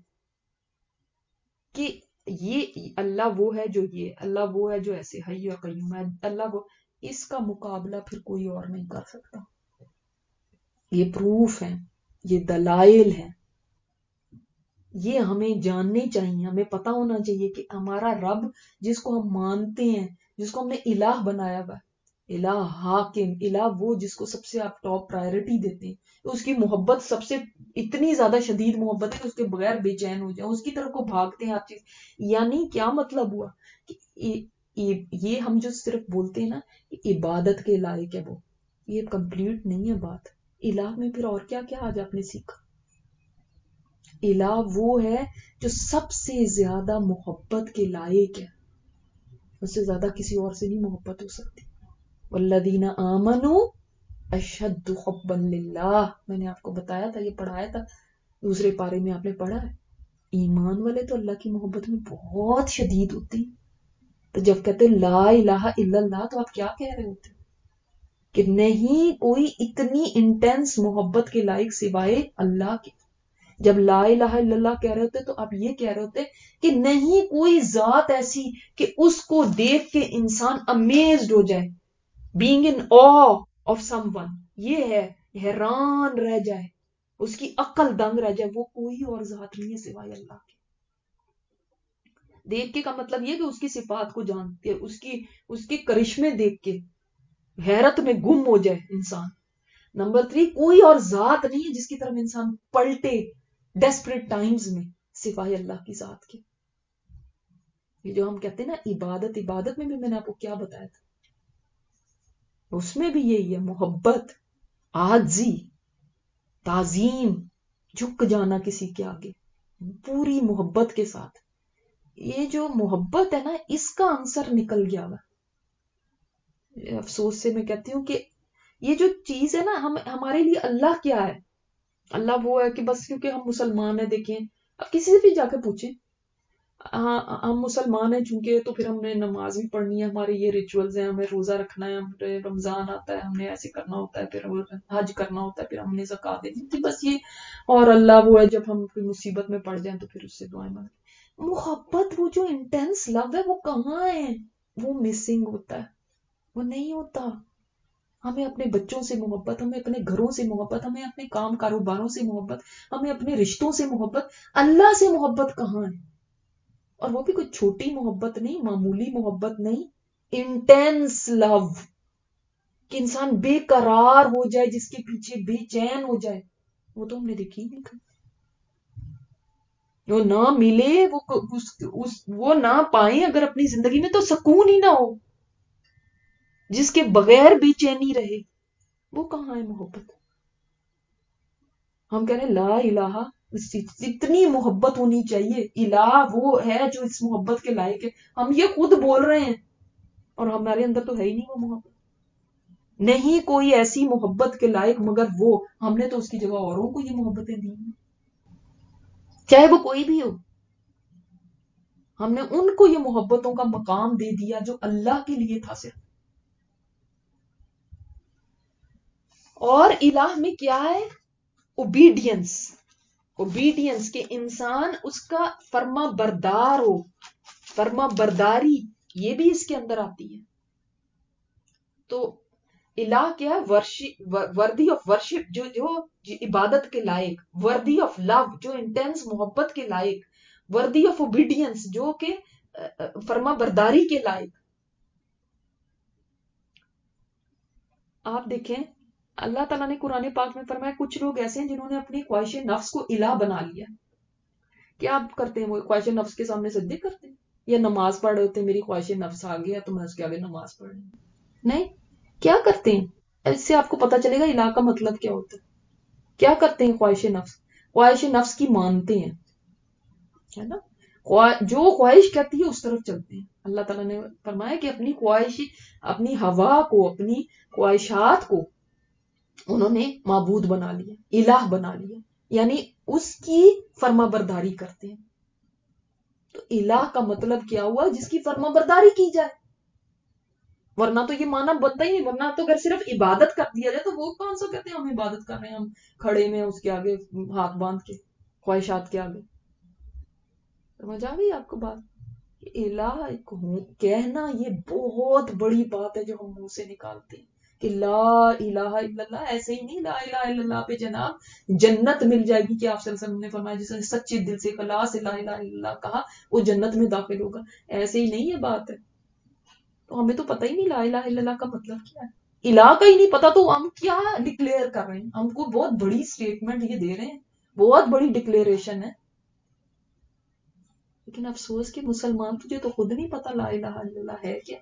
کہ یہ اللہ وہ ہے جو، یہ اللہ وہ ہے جو ایسے حی و قیوم ہے، اللہ وہ، اس کا مقابلہ پھر کوئی اور نہیں کر سکتا. یہ پروف ہیں، یہ دلائل ہیں، یہ ہمیں جاننے چاہیے، ہمیں پتا ہونا چاہیے کہ ہمارا رب جس کو ہم مانتے ہیں، جس کو ہم نے الہ بنایا ہوا، الہ حاکم، الہ وہ جس کو سب سے آپ ٹاپ پرائرٹی دیتے ہیں، اس کی محبت سب سے اتنی زیادہ شدید محبت ہے کہ اس کے بغیر بے چین ہو جائیں، اس کی طرف کو بھاگتے ہیں آپ چیز. یعنی کیا مطلب ہوا کہ یہ ہم جو صرف بولتے ہیں نا کہ عبادت کے لائق ہے، وہ یہ کمپلیٹ نہیں ہے بات. الہ میں پھر اور کیا کیا آج آپ نے سیکھا؟ الہ وہ ہے جو سب سے زیادہ محبت کے لائق ہے، اس سے زیادہ کسی اور سے نہیں محبت ہو سکتی. والذین آمنوا اشد حبا للہ، میں نے آپ کو بتایا تھا، یہ پڑھایا تھا دوسرے پارے میں، آپ نے پڑھا ہے. ایمان والے تو اللہ کی محبت میں بہت شدید ہوتے ہیں. تو جب کہتے ہیں لا الہ الا اللہ تو آپ کیا کہہ رہے ہوتے ہیں؟ کہ نہیں کوئی اتنی انٹینس محبت کے لائق سوائے اللہ کے. جب لا الہ الا اللہ کہہ رہے ہوتے تو آپ یہ کہہ رہے ہوتے کہ نہیں کوئی ذات ایسی کہ اس کو دیکھ کے انسان امیزڈ ہو جائے، being in awe of someone، یہ ہے حیران رہ جائے، اس کی عقل دنگ رہ جائے، وہ کوئی اور ذات نہیں ہے سوائے اللہ کے. دیکھ کے کا مطلب یہ کہ اس کی صفات کو جان کے، اس کی اس کے کرشمے دیکھ کے حیرت میں گم ہو جائے انسان. نمبر تھری، کوئی اور ذات نہیں ہے جس کی طرف انسان پلٹے ڈیسپریٹ ٹائمز میں سوائے اللہ کی ذات کے. یہ جو ہم کہتے ہیں نا عبادت، عبادت میں بھی میں نے آپ کو کیا بتایا تھا، اس میں بھی یہی ہے، محبت، عاجزی، تعظیم، جھک جانا کسی کے آگے پوری محبت کے ساتھ. یہ جو محبت ہے نا، اس کا عنصر نکل گیا ہوا. افسوس سے میں کہتی ہوں کہ یہ جو چیز ہے نا، ہم ہمارے لیے اللہ کیا ہے؟ اللہ وہ ہے کہ بس کیونکہ ہم مسلمان ہیں، دیکھیں اب کسی سے بھی جا کے پوچھیں، ہاں ہم مسلمان ہیں چونکہ تو پھر ہم نے نماز بھی پڑھنی ہے، ہمارے یہ ریچولز ہیں، ہمیں روزہ رکھنا ہے، ہمیں رمضان آتا ہے ہم نے ایسے کرنا ہوتا ہے، پھر حج کرنا ہوتا ہے، پھر ہم نے زکات دینی تھی، بس یہ. اور اللہ وہ ہے جب ہم کوئی مصیبت میں پڑ جائیں تو پھر اس سے دعائیں مانگیں. محبت، وہ جو انٹینس لو ہے، وہ کہاں ہے؟ وہ مسنگ ہوتا ہے، وہ نہیں ہوتا. ہمیں اپنے بچوں سے محبت، ہمیں اپنے گھروں سے محبت، ہمیں اپنے کام کاروباروں سے محبت، ہمیں اپنے رشتوں سے محبت. اللہ سے محبت کہاں ہے؟ اور وہ بھی کوئی چھوٹی محبت نہیں، معمولی محبت نہیں، انٹینس لو، کہ انسان بے قرار ہو جائے، جس کے پیچھے بے چین ہو جائے. وہ تو ہم نے دیکھی نہیں کبھی. وہ نہ ملے، وہ اس, اس, وہ نہ پائیں اگر اپنی زندگی میں، تو سکون ہی نہ ہو، جس کے بغیر بے چینی رہے. وہ کہاں ہے محبت؟ ہم کہہ رہے ہیں لا الہ، اتنی محبت ہونی چاہیے. الہ وہ ہے جو اس محبت کے لائق ہے. ہم یہ خود بول رہے ہیں اور ہمارے اندر تو ہے ہی نہیں وہ محبت. نہیں کوئی ایسی محبت کے لائق مگر وہ. ہم نے تو اس کی جگہ اوروں کو یہ محبتیں دی ہیں، چاہے وہ کوئی بھی ہو. ہم نے ان کو یہ محبتوں کا مقام دے دیا جو اللہ کے لیے تھا صرف. اور الہ میں کیا ہے؟ اوبیڈینس. اوبیڈینس کہ انسان اس کا فرما بردار ہو، فرما برداری، یہ بھی اس کے اندر آتی ہے. تو الہ کیا ہے؟ وردی آف ورشپ، جو جو عبادت کے لائق. وردی آف لو، جو انٹینس محبت کے لائق. وردی آف اوبیڈینس، جو کہ فرما برداری کے لائق. آپ دیکھیں اللہ تعالیٰ نے قرآن پاک میں فرمایا کچھ لوگ ایسے ہیں جنہوں نے اپنی خواہش نفس کو الہ بنا لیا. کیا آپ کرتے ہیں؟ وہ خواہش نفس کے سامنے سجدے کرتے ہیں، یا نماز پڑھ رہے ہوتے ہیں، میری خواہش نفس آ گیا تو میں اس کے آگے نماز پڑھ رہی ہوں. نہیں، کیا کرتے ہیں؟ اس سے آپ کو پتا چلے گا الہ کا مطلب کیا ہوتا ہے. کیا کرتے ہیں؟ خواہش نفس، خواہش نفس کی مانتے ہیں، ہے نا. جو خواہش کہتی ہے اس طرف چلتے ہیں. اللہ تعالیٰ نے فرمایا کہ اپنی خواہش، اپنی ہوا کو، اپنی خواہشات کو انہوں نے معبود بنا لیا، الہ بنا لیا، یعنی اس کی فرما برداری کرتے ہیں. تو الہ کا مطلب کیا ہوا؟ جس کی فرما برداری کی جائے. ورنہ تو یہ مانا بنتا ہی نہیں. ورنہ تو اگر صرف عبادت کر دیا جائے تو وہ کون سا کہتے ہیں ہم عبادت کر رہے ہیں، ہم کھڑے میں اس کے آگے ہاتھ باندھ کے خواہشات کے آگے. سمجھ آ گئی آپ کو بات؟ الہ کہنا یہ بہت بڑی بات ہے جو ہم منہ سے نکالتے ہیں کہ لا الہ الا اللہ. ایسے ہی نہیں لا الہ الا اللہ پہ جناب جنت مل جائے گی کہ آپ صلی اللہ علیہ وسلم نے فرمایا جس نے سچے دل سے خلاص لا الہ الا اللہ کہا وہ جنت میں داخل ہوگا. ایسے ہی نہیں یہ بات ہے. تو ہمیں تو پتہ ہی نہیں لا الہ الا اللہ کا مطلب کیا ہے. الہ کا ہی نہیں پتا تو ہم کیا ڈکلیئر کر رہے ہیں؟ ہم کو بہت بڑی سٹیٹمنٹ یہ دے رہے ہیں، بہت بڑی ڈکلیریشن ہے. لیکن افسوس کہ مسلمان تجھے تو خود نہیں پتا لا الہ الا اللہ ہے کیا.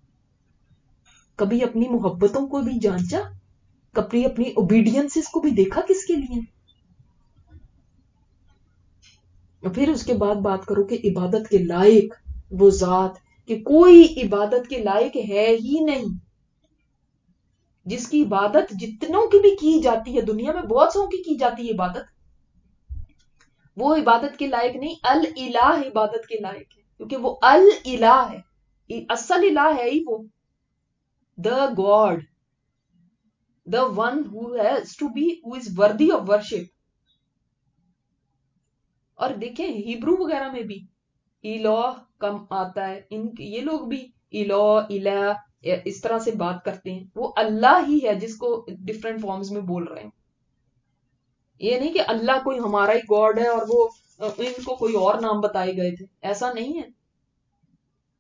کبھی اپنی محبتوں کو بھی جانچا، کبھی اپنی اوبیڈینس کو بھی دیکھا کس کے لیے. پھر اس کے بعد بات کرو کہ عبادت کے لائق وہ ذات، کہ کوئی عبادت کے لائق ہے ہی نہیں. جس کی عبادت جتنوں کی بھی کی جاتی ہے، دنیا میں بہت سو کی کی جاتی ہے عبادت، وہ عبادت کے لائق نہیں. الالہ عبادت کے لائق ہے، کیونکہ وہ الالہ ہے، اصل الہ ہے ہی وہ، the God, the one who has to be, who is worthy of worship. اور دیکھیں ہیبرو وغیرہ میں بھی الہ کم آتا ہے، ان یہ لوگ بھی الہ الہ اس طرح سے بات کرتے ہیں. وہ اللہ ہی ہے جس کو ڈفرینٹ فارمز میں بول رہے ہیں. یہ نہیں کہ اللہ کوئی ہمارا ہی گاڈ ہے اور وہ ان کو کوئی اور نام بتائے گئے تھے، ایسا نہیں ہے.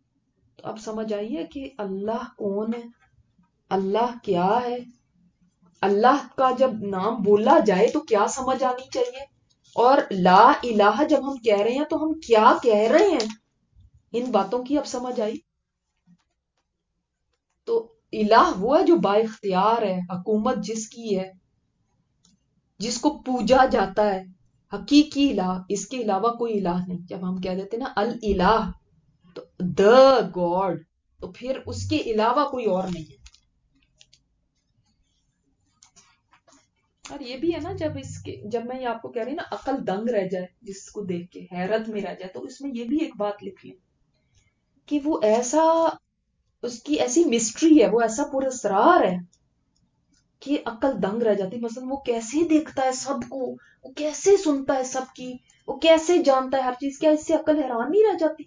تو اب سمجھ آئیے کہ اللہ کون ہے، اللہ کیا ہے. اللہ کا جب نام بولا جائے تو کیا سمجھ آنی چاہیے، اور لا الہ جب ہم کہہ رہے ہیں تو ہم کیا کہہ رہے ہیں، ان باتوں کی اب سمجھ آئی؟ تو الہ وہ ہے جو با اختیار ہے، حکومت جس کی ہے، جس کو پوجا جاتا ہے، حقیقی الہ، اس کے علاوہ کوئی الہ نہیں۔ جب ہم کہہ دیتے نا الالہ تو دا گاڈ، تو پھر اس کے علاوہ کوئی اور نہیں ہے۔ اور یہ بھی ہے نا، جب اس کے جب میں یہ آپ کو کہہ رہی نا عقل دنگ رہ جائے جس کو دیکھ کے، حیرت میں رہ جائے، تو اس میں یہ بھی ایک بات لکھی ہے کہ وہ ایسا، اس کی ایسی مسٹری ہے، وہ ایسا پر اسرار ہے کہ عقل دنگ رہ جاتی۔ مثلا وہ کیسے دیکھتا ہے سب کو، وہ کیسے سنتا ہے سب کی، وہ کیسے جانتا ہے ہر چیز، کیا اس سے عقل حیران نہیں رہ جاتی؟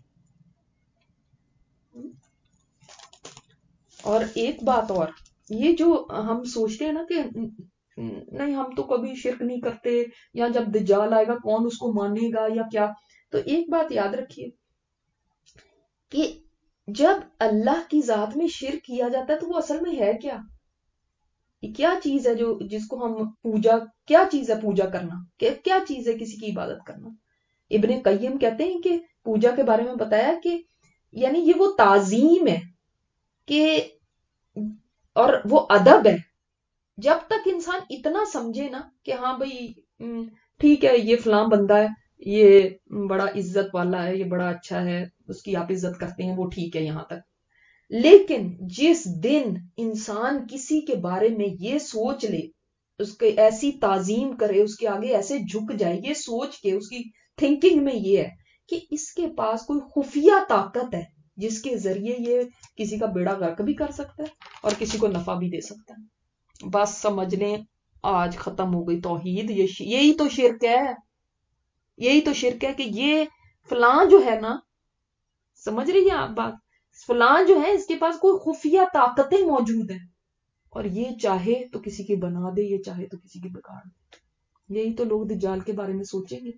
اور ایک بات اور، یہ جو ہم سوچتے ہیں نا کہ نہیں ہم تو کبھی شرک نہیں کرتے، یا جب دجال آئے گا کون اس کو مانے گا یا کیا، تو ایک بات یاد رکھیے کہ جب اللہ کی ذات میں شرک کیا جاتا ہے تو وہ اصل میں ہے کیا؟ کیا چیز ہے جو جس کو ہم پوجا، کیا چیز ہے پوجا کرنا، کیا چیز ہے کسی کی عبادت کرنا؟ ابن قیم کہتے ہیں کہ پوجا کے بارے میں بتایا کہ یعنی یہ وہ تعظیم ہے کہ، اور وہ ادب ہے، جب تک انسان اتنا سمجھے نا کہ ہاں بھائی ٹھیک ہے یہ فلاں بندہ ہے، یہ بڑا عزت والا ہے، یہ بڑا اچھا ہے، اس کی آپ عزت کرتے ہیں، وہ ٹھیک ہے یہاں تک۔ لیکن جس دن انسان کسی کے بارے میں یہ سوچ لے، اس کے ایسی تعظیم کرے، اس کے آگے ایسے جھک جائے، یہ سوچ کے اس کی تھنکنگ میں یہ ہے کہ اس کے پاس کوئی خفیہ طاقت ہے جس کے ذریعے یہ کسی کا بیڑا غرق بھی کر سکتا ہے اور کسی کو نفع بھی دے سکتا ہے، بس سمجھ لیں آج ختم ہو گئی توحید۔ یہی تو شرک ہے، یہی تو شرک ہے کہ یہ فلاں جو ہے نا، سمجھ رہی ہیں آپ بات، فلاں جو ہے اس کے پاس کوئی خفیہ طاقتیں موجود ہیں، اور یہ چاہے تو کسی کی بنا دے، یہ چاہے تو کسی کی بگاڑ دے۔ یہی تو لوگ دجال کے بارے میں سوچیں گے،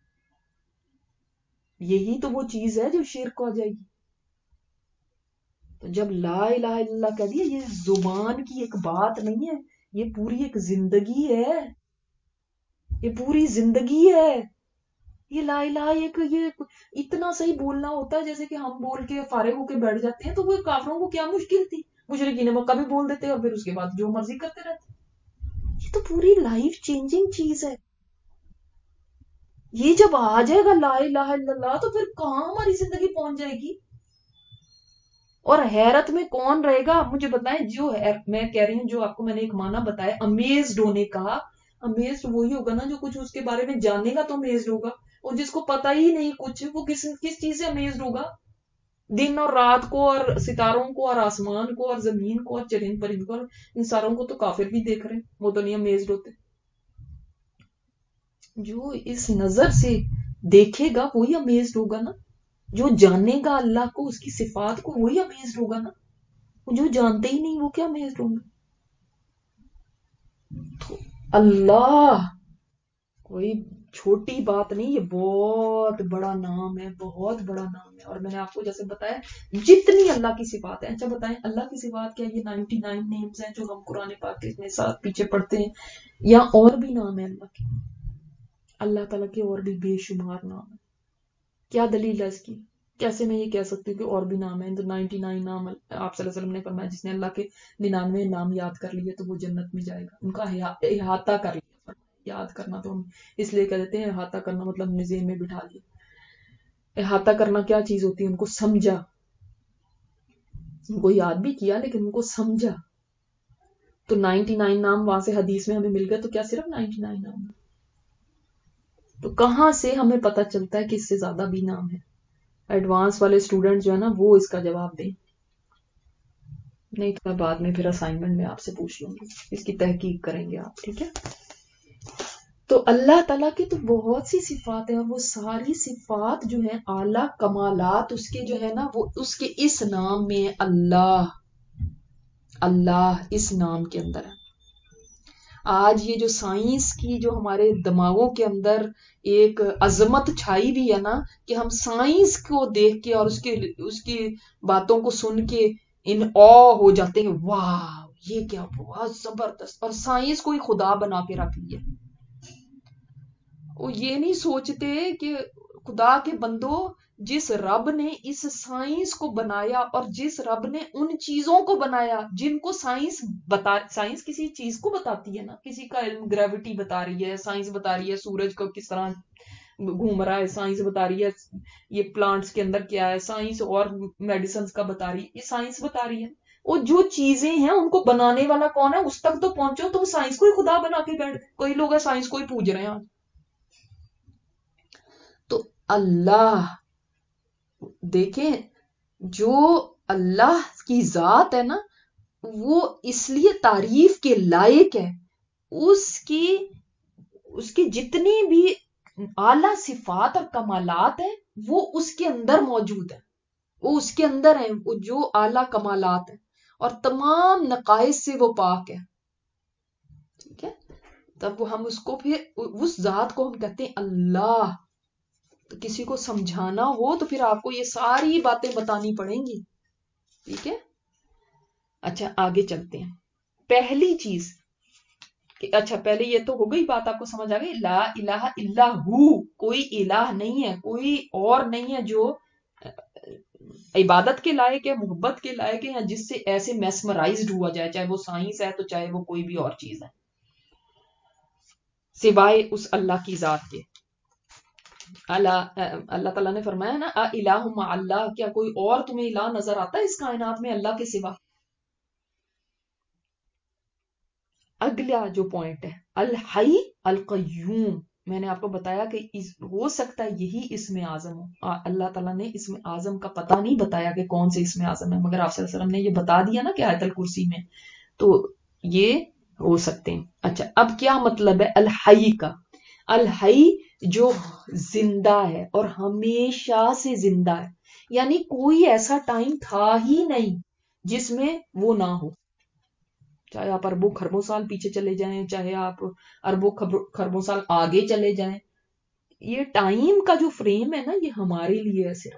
یہی تو وہ چیز ہے جو شرک ہو جائے گی۔ تو جب لا الہ الا اللہ کہہ دیا، یہ زبان کی ایک بات نہیں ہے، یہ پوری ایک زندگی ہے، یہ پوری زندگی ہے۔ یہ لا الہ ایک یہ اتنا صحیح بولنا ہوتا ہے جیسے کہ ہم بول کے فارغ ہو کے بیٹھ جاتے ہیں، تو وہ کافروں کو کیا مشکل تھی، مشرکین مکہ بھی بول دیتے اور پھر اس کے بعد جو مرضی کرتے رہتے۔ یہ تو پوری لائف چینجنگ چیز ہے۔ یہ جب آ جائے گا لا الہ الا اللہ تو پھر کہاں ہماری زندگی پہنچ جائے گی؟ اور حیرت میں کون رہے گا؟ مجھے بتائیں، جو میں کہہ رہی ہوں، جو آپ کو میں نے ایک معنی بتایا امیزڈ ہونے کا، امیزڈ وہی ہوگا نا جو کچھ اس کے بارے میں جاننے گا تو امیزڈ ہوگا، اور جس کو پتا ہی نہیں کچھ، وہ کس کس چیز سے امیزڈ ہوگا؟ دن اور رات کو اور ستاروں کو اور آسمان کو اور زمین کو اور چرند پرند کو، اور ان ساروں کو تو کافر بھی دیکھ رہے ہیں، وہ تو نہیں امیزڈ ہوتے۔ جو اس نظر سے دیکھے گا وہی امیزڈ ہوگا نا، جو جانے گا اللہ کو، اس کی صفات کو، وہی امیزڈ ہوگا نا، جو جانتے ہی نہیں وہ کیا امیزڈ ہوں گے؟ تو اللہ کوئی چھوٹی بات نہیں، یہ بہت بڑا نام ہے، بہت بڑا نام ہے۔ اور میں نے آپ کو جیسے بتایا جتنی اللہ کی صفات ہیں، اچھا بتائیں اللہ کی صفات کیا؟ یہ نائنٹی نائن نیمز ہیں جو ہم قرآن پاک کے میں ساتھ پیچھے پڑھتے ہیں، یا اور بھی نام ہے اللہ کے، اللہ تعالیٰ کے اور بھی بے شمار نام ہیں۔ کیا دلیل ہے اس کی؟ کیسے میں یہ کہہ سکتی ہوں کہ اور بھی نام ہے؟ تو نائنٹی نائن نام آپ صلی اللہ علیہ وسلم نے فرمایا جس نے اللہ کے ننانوے نام یاد کر لیے تو وہ جنت میں جائے گا، ان کا احاطہ کر لیا۔ یاد کرنا تو ہم اس لیے کہہ دیتے ہیں احاطہ کرنا، مطلب ہم نے ذہن میں بٹھا لیا۔ احاطہ کرنا کیا چیز ہوتی ہے؟ ان کو سمجھا، ان کو یاد بھی کیا لیکن ان کو سمجھا۔ تو نائنٹی نائن نام وہاں سے حدیث میں ہمیں مل گئے، تو کیا صرف نائنٹی نائن نام؟ تو کہاں سے ہمیں پتہ چلتا ہے کہ اس سے زیادہ بھی نام ہے؟ ایڈوانس والے اسٹوڈنٹ جو ہے نا وہ اس کا جواب دیں، نہیں تو میں بعد میں پھر اسائنمنٹ میں آپ سے پوچھ لوں گی، اس کی تحقیق کریں گے آپ، ٹھیک ہے؟ تو اللہ تعالیٰ کی تو بہت سی صفات ہیں، اور وہ ساری صفات جو ہیں اعلیٰ کمالات اس کے جو ہے نا، وہ اس کے اس نام میں اللہ، اللہ اس نام کے اندر ہے۔ آج یہ جو سائنس کی جو ہمارے دماغوں کے اندر ایک عظمت چھائی بھی ہے نا، کہ ہم سائنس کو دیکھ کے اور اس کے اس کی باتوں کو سن کے ان آ ہو جاتے ہیں، واہ یہ کیا بہت زبردست. اور سائنس کو ہی خدا بنا کے رکھ لیا. وہ یہ نہیں سوچتے کہ خدا کے بندو، جس رب نے اس سائنس کو بنایا اور جس رب نے ان چیزوں کو بنایا جن کو سائنس بتا، سائنس کسی چیز کو بتاتی ہے نا، کسی کا علم گریوٹی بتا رہی ہے، سائنس بتا رہی ہے سورج کو کس طرح گھوم رہا ہے، سائنس بتا رہی ہے یہ پلانٹس کے اندر کیا ہے، سائنس اور میڈیسنز کا بتا رہی ہے، یہ سائنس بتا رہی ہے. وہ جو چیزیں ہیں ان کو بنانے والا کون ہے اس تک تو پہنچو. تم سائنس کو ہی خدا بنا کے بیٹھ گئے. کوئی لوگ سائنس کو ہی پوج رہے ہیں. تو اللہ دیکھیں، جو اللہ کی ذات ہے نا، وہ اس لیے تعریف کے لائق ہے. اس کی اس کی جتنی بھی اعلی صفات اور کمالات ہیں وہ اس کے اندر موجود ہیں. وہ اس کے اندر ہیں، وہ جو اعلی کمالات ہیں اور تمام نقائص سے وہ پاک ہے. ٹھیک ہے، تب وہ ہم اس کو پھر اس ذات کو ہم کہتے ہیں اللہ. تو کسی کو سمجھانا ہو تو پھر آپ کو یہ ساری باتیں بتانی پڑیں گی. ٹھیک ہے، اچھا آگے چلتے ہیں. پہلی چیز کہ اچھا پہلے یہ تو ہو گئی بات، آپ کو سمجھ آ گئی. لا الہ الا ہو، کوئی الہ نہیں ہے، کوئی اور نہیں ہے جو عبادت کے لائق ہے، محبت کے لائق ہے، یا جس سے ایسے میسمرائزڈ ہوا جائے، چاہے وہ سائنس ہے تو چاہے وہ کوئی بھی اور چیز ہے، سوائے اس اللہ کی ذات کے. اللہ اللہ تعالیٰ نے فرمایا نا الہ مع اللہ، کیا کوئی اور تمہیں الہ نظر آتا ہے اس کائنات میں اللہ کے سوا؟ اگلا جو پوائنٹ ہے الحی القیوم، میں نے آپ کو بتایا کہ ہو سکتا ہے یہی اسم اعظم ہو. اللہ تعالیٰ نے اسم اعظم کا پتہ نہیں بتایا کہ کون سے اسم اعظم ہے، مگر آپ صلی اللہ علیہ وسلم نے یہ بتا دیا نا کہ آیت الکرسی میں، تو یہ ہو سکتے ہیں. اچھا اب کیا مطلب ہے الحی کا؟ الحی جو زندہ ہے اور ہمیشہ سے زندہ ہے، یعنی کوئی ایسا ٹائم تھا ہی نہیں جس میں وہ نہ ہو. چاہے آپ اربوں خربوں سال پیچھے چلے جائیں، چاہے آپ اربوں خربوں سال آگے چلے جائیں، یہ ٹائم کا جو فریم ہے نا یہ ہمارے لیے ہے صرف.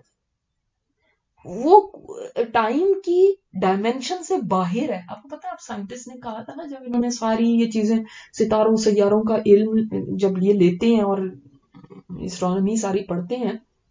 وہ ٹائم کی ڈائمینشن سے باہر ہے. آپ کو پتا ہے، آپ سائنٹسٹ نے کہا تھا نا جب انہوں نے ساری یہ چیزیں ستاروں سیاروں کا علم جب یہ لیتے ہیں اور اسٹرانومی ساری پڑھتے ہیں،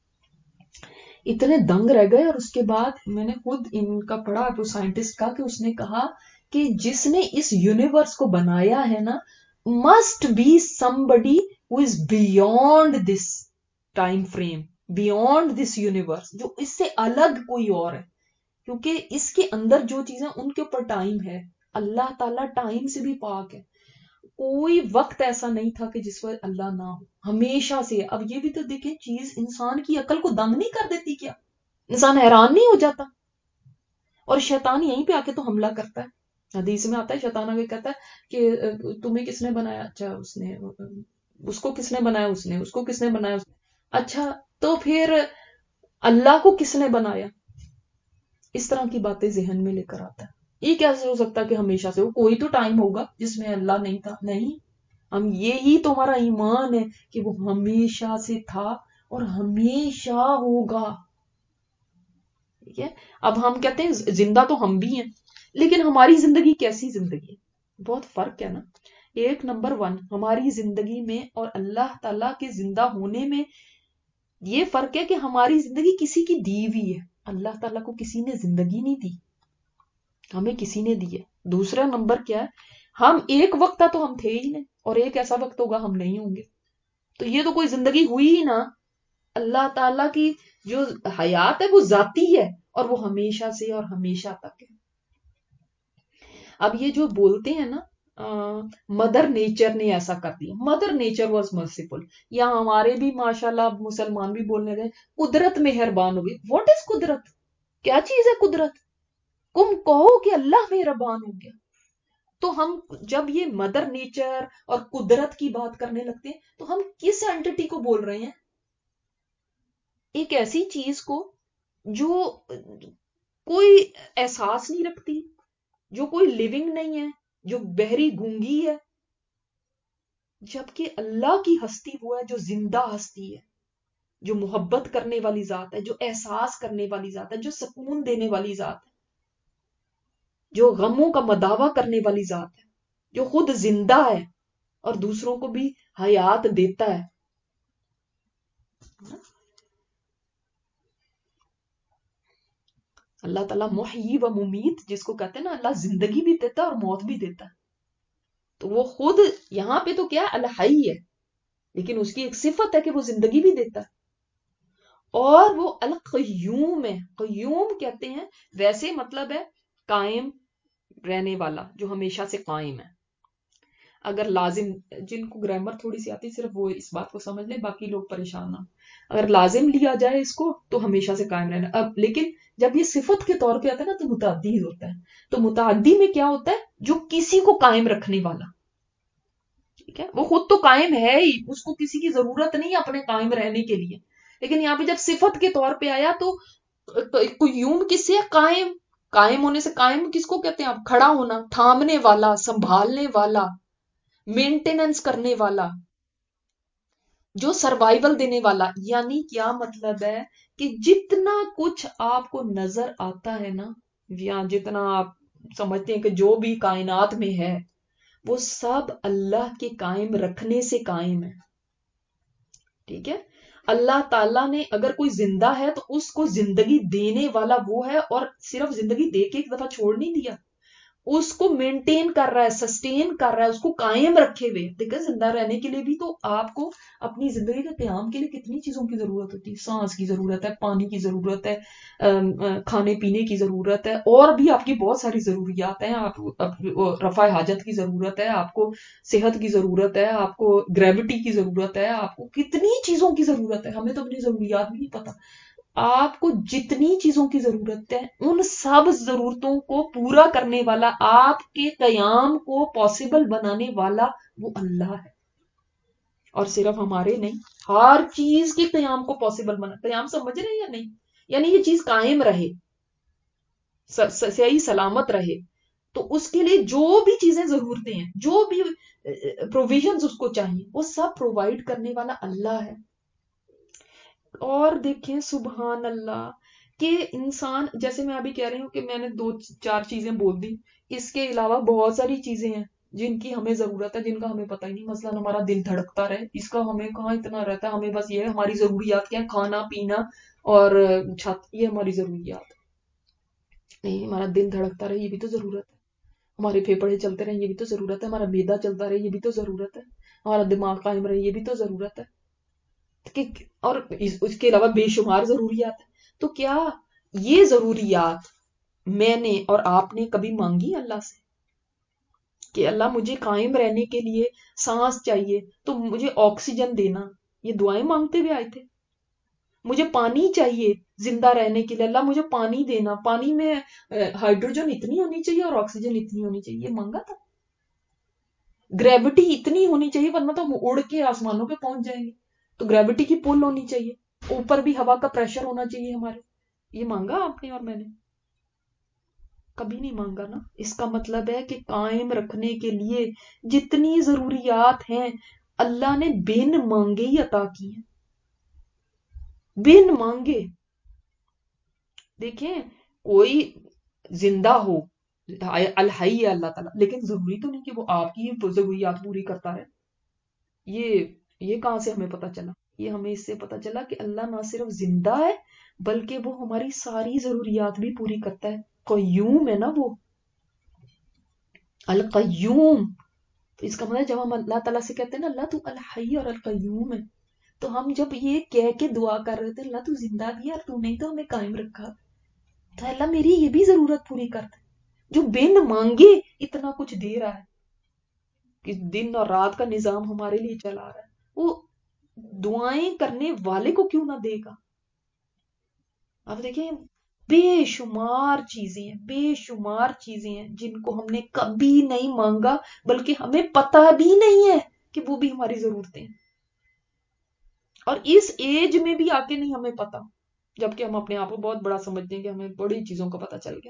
اتنے دنگ رہ گئے. اور اس کے بعد میں نے خود ان کا پڑھا تو سائنٹسٹ کا کہ اس نے کہا کہ جس نے اس یونیورس کو بنایا ہے نا must be somebody who is beyond this time frame, beyond this universe، جو اس سے الگ کوئی اور ہے، کیونکہ اس کے اندر جو چیزیں ان کے اوپر ٹائم ہے. اللہ تعالیٰ ٹائم سے بھی پاک ہے. کوئی وقت ایسا نہیں تھا کہ جس پر اللہ نہ ہو، ہمیشہ سے. اب یہ بھی تو دیکھیں چیز انسان کی عقل کو دنگ نہیں کر دیتی کیا؟ انسان حیران نہیں ہو جاتا؟ اور شیطان یہیں پہ آ کے تو حملہ کرتا ہے. حدیث میں آتا ہے شیطان آگے کہتا ہے کہ تمہیں کس نے بنایا؟ اچھا اس نے، اس کو کس نے بنایا؟ اس نے. اس کو کس نے بنایا؟ اس نے. اچھا تو پھر اللہ کو کس نے بنایا؟ اس طرح کی باتیں ذہن میں لے کر آتا ہے. یہ کیسے ہو سکتا کہ ہمیشہ سے ہو؟ کوئی تو ٹائم ہوگا جس میں اللہ نہیں تھا. نہیں، ہم یہی تو ہمارا ایمان ہے کہ وہ ہمیشہ سے تھا اور ہمیشہ ہوگا. ٹھیک ہے، اب ہم کہتے ہیں زندہ تو ہم بھی ہیں، لیکن ہماری زندگی کیسی زندگی ہے؟ بہت فرق ہے نا. ایک نمبر ون ہماری زندگی میں اور اللہ تعالیٰ کے زندہ ہونے میں یہ فرق ہے کہ ہماری زندگی کسی کی دی ہوئی ہے. اللہ تعالیٰ کو کسی نے زندگی نہیں دی، ہمیں کسی نے دی ہے. دوسرا نمبر کیا ہے، ہم ایک وقت تو ہم تھے ہی نہیں، اور ایک ایسا وقت ہوگا ہم نہیں ہوں گے. تو یہ تو کوئی زندگی ہوئی ہی نہ. اللہ تعالیٰ کی جو حیات ہے وہ ذاتی ہے اور وہ ہمیشہ سے اور ہمیشہ تک ہے. اب یہ جو بولتے ہیں نا مدر نیچر نے ایسا کر دیا، مدر نیچر واز مرسیفل، یا ہمارے بھی ماشاءاللہ مسلمان بھی بولنے گئے قدرت مہربان ہوگی. واٹ از قدرت؟ کیا چیز ہے قدرت؟ تم کہو کہ اللہ مہربان ہو گیا. تو ہم جب یہ مدر نیچر اور قدرت کی بات کرنے لگتے ہیں تو ہم کس اینٹی کو بول رہے ہیں؟ ایک ایسی چیز کو جو کوئی احساس نہیں رکھتی، جو کوئی لیونگ نہیں ہے، جو بہری گونگی ہے. جبکہ اللہ کی ہستی وہ ہے جو زندہ ہستی ہے، جو محبت کرنے والی ذات ہے، جو احساس کرنے والی ذات ہے، جو سکون دینے والی ذات ہے، جو غموں کا مداوع کرنے والی ذات ہے، جو خود زندہ ہے اور دوسروں کو بھی حیات دیتا ہے. اللہ تعالیٰ محیی و ممیت جس کو کہتے ہیں نا، اللہ زندگی بھی دیتا ہے اور موت بھی دیتا ہے. تو وہ خود یہاں پہ تو کیا الحی ہے، لیکن اس کی ایک صفت ہے کہ وہ زندگی بھی دیتا ہے. اور وہ القیوم ہے. قیوم کہتے ہیں ویسے مطلب ہے قائم رہنے والا، جو ہمیشہ سے قائم ہے. اگر لازم، جن کو گرامر تھوڑی سی آتی صرف وہ اس بات کو سمجھ لیں، باقی لوگ پریشان نہ. اگر لازم لیا جائے اس کو تو ہمیشہ سے قائم رہنا. اب لیکن جب یہ صفت کے طور پہ آتا ہے نا تو متعدی ہوتا ہے. تو متعدی میں کیا ہوتا ہے؟ جو کسی کو قائم رکھنے والا. ٹھیک ہے، وہ خود تو قائم ہے ہی، اس کو کسی کی ضرورت نہیں ہے اپنے قائم رہنے کے لیے. لیکن یہاں پہ جب صفت کے طور پہ آیا تو قیوم کس سے؟ قائم. قائم ہونے سے، قائم کس کو کہتے ہیں آپ؟ کھڑا ہونا، تھامنے والا، سنبھالنے والا، مینٹیننس کرنے والا، جو سروائیول دینے والا. یعنی کیا مطلب ہے کہ جتنا کچھ آپ کو نظر آتا ہے نا، یا جتنا آپ سمجھتے ہیں کہ جو بھی کائنات میں ہے، وہ سب اللہ کے قائم رکھنے سے قائم ہے. ٹھیک ہے، اللہ تعالیٰ نے اگر کوئی زندہ ہے تو اس کو زندگی دینے والا وہ ہے، اور صرف زندگی دے کے ایک دفعہ چھوڑ نہیں دیا، اس کو مینٹین کر رہا ہے، سسٹین کر رہا ہے، اس کو قائم رکھے ہوئے. دیکھیں زندہ رہنے کے لیے بھی تو آپ کو اپنی زندگی کے قیام کے لیے کتنی چیزوں کی ضرورت ہوتی ہے. سانس کی ضرورت ہے، پانی کی ضرورت ہے، کھانے پینے کی ضرورت ہے، اور بھی آپ کی بہت ساری ضروریات ہیں. آپ رفع حاجت کی ضرورت ہے، آپ کو صحت کی ضرورت ہے، آپ کو گریوٹی کی ضرورت ہے، آپ کو کتنی چیزوں کی ضرورت ہے. ہمیں تو اپنی ضروریات بھی نہیں پتا. آپ کو جتنی چیزوں کی ضرورت ہے ان سب ضرورتوں کو پورا کرنے والا، آپ کے قیام کو پاسبل بنانے والا وہ اللہ ہے. اور صرف ہمارے نہیں، ہر چیز کے قیام کو پاسبل بنا. قیام سمجھ رہے ہیں یا نہیں؟ یعنی یہ چیز قائم رہے، صحیح سلامت رہے، تو اس کے لیے جو بھی چیزیں ضرورتیں ہیں، جو بھی پروویژنز اس کو چاہیے، وہ سب پرووائڈ کرنے والا اللہ ہے. اور دیکھیں سبحان اللہ کہ انسان، جیسے میں ابھی کہہ رہی ہوں کہ میں نے دو چار چیزیں بول دی، اس کے علاوہ بہت ساری چیزیں ہیں جن کی ہمیں ضرورت ہے، جن کا ہمیں پتہ ہی نہیں. مثلا ہمارا دل دھڑکتا رہے، اس کا ہمیں کہاں اتنا رہتا ہے. ہمیں بس یہ ہے ہماری ضروریات کیا ہیں، کھانا پینا اور چھت، یہ ہماری ضروریات. نہیں، ہمارا دل دھڑکتا رہے یہ بھی تو ضرورت ہے. ہمارے پھیپھڑے چلتے رہے یہ بھی تو ضرورت ہے. ہمارا معدہ چلتا رہے یہ بھی تو ضرورت ہے. ہمارا دماغ قائم رہے یہ بھی تو ضرورت ہے. اور اس کے علاوہ بے شمار ضروریات ہیں. تو کیا یہ ضروریات میں نے اور آپ نے کبھی مانگی اللہ سے کہ اللہ مجھے قائم رہنے کے لیے سانس چاہیے تو مجھے آکسیجن دینا؟ یہ دعائیں مانگتے ہوئے آئے تھے. مجھے پانی چاہیے زندہ رہنے کے لیے، اللہ مجھے پانی دینا، پانی میں ہائیڈروجن اتنی ہونی چاہیے اور آکسیجن اتنی ہونی چاہیے، یہ مانگا تھا. گریوٹی اتنی ہونی چاہیے ورنہ تو ہم اڑ کے آسمانوں پہ پہنچ جائیں گے. تو گریوٹی کی پل ہونی چاہیے، اوپر بھی ہوا کا پریشر ہونا چاہیے ہمارے. یہ مانگا آپ نے اور میں نے؟ کبھی نہیں مانگا نا. اس کا مطلب ہے کہ قائم رکھنے کے لیے جتنی ضروریات ہیں اللہ نے بن مانگے ہی عطا کی ہیں، بن مانگے. دیکھیں کوئی زندہ ہو، الحی ہے اللہ تعالیٰ، لیکن ضروری تو نہیں کہ وہ آپ کی ضروریات پوری کرتا رہے. یہ یہ کہاں سے ہمیں پتا چلا؟ یہ ہمیں اس سے پتا چلا کہ اللہ نہ صرف زندہ ہے بلکہ وہ ہماری ساری ضروریات بھی پوری کرتا ہے. قیوم ہے نا وہ، القیوم. تو اس کا مطلب جب ہم اللہ تعالیٰ سے کہتے ہیں نا اللہ تو الحی اور القیوم ہے، تو ہم جب یہ کہہ کے دعا کر رہے تھے اللہ تو زندہ بھی ہے اور تو نہیں تو ہمیں قائم رکھا، تو اللہ میری یہ بھی ضرورت پوری کرتا ہے. جو بن مانگے اتنا کچھ دے رہا ہے، کہ دن اور رات کا نظام ہمارے لیے چلا رہا ہے، وہ دعائیں کرنے والے کو کیوں نہ دے گا. آپ دیکھیں بے شمار چیزیں ہیں، بے شمار چیزیں ہیں جن کو ہم نے کبھی نہیں مانگا بلکہ ہمیں پتہ بھی نہیں ہے کہ وہ بھی ہماری ضرورتیں ہیں. اور اس ایج میں بھی آ کے نہیں ہمیں پتا، جبکہ ہم اپنے آپ کو بہت بڑا سمجھتے ہیں کہ ہمیں بڑی چیزوں کا پتہ چل گیا،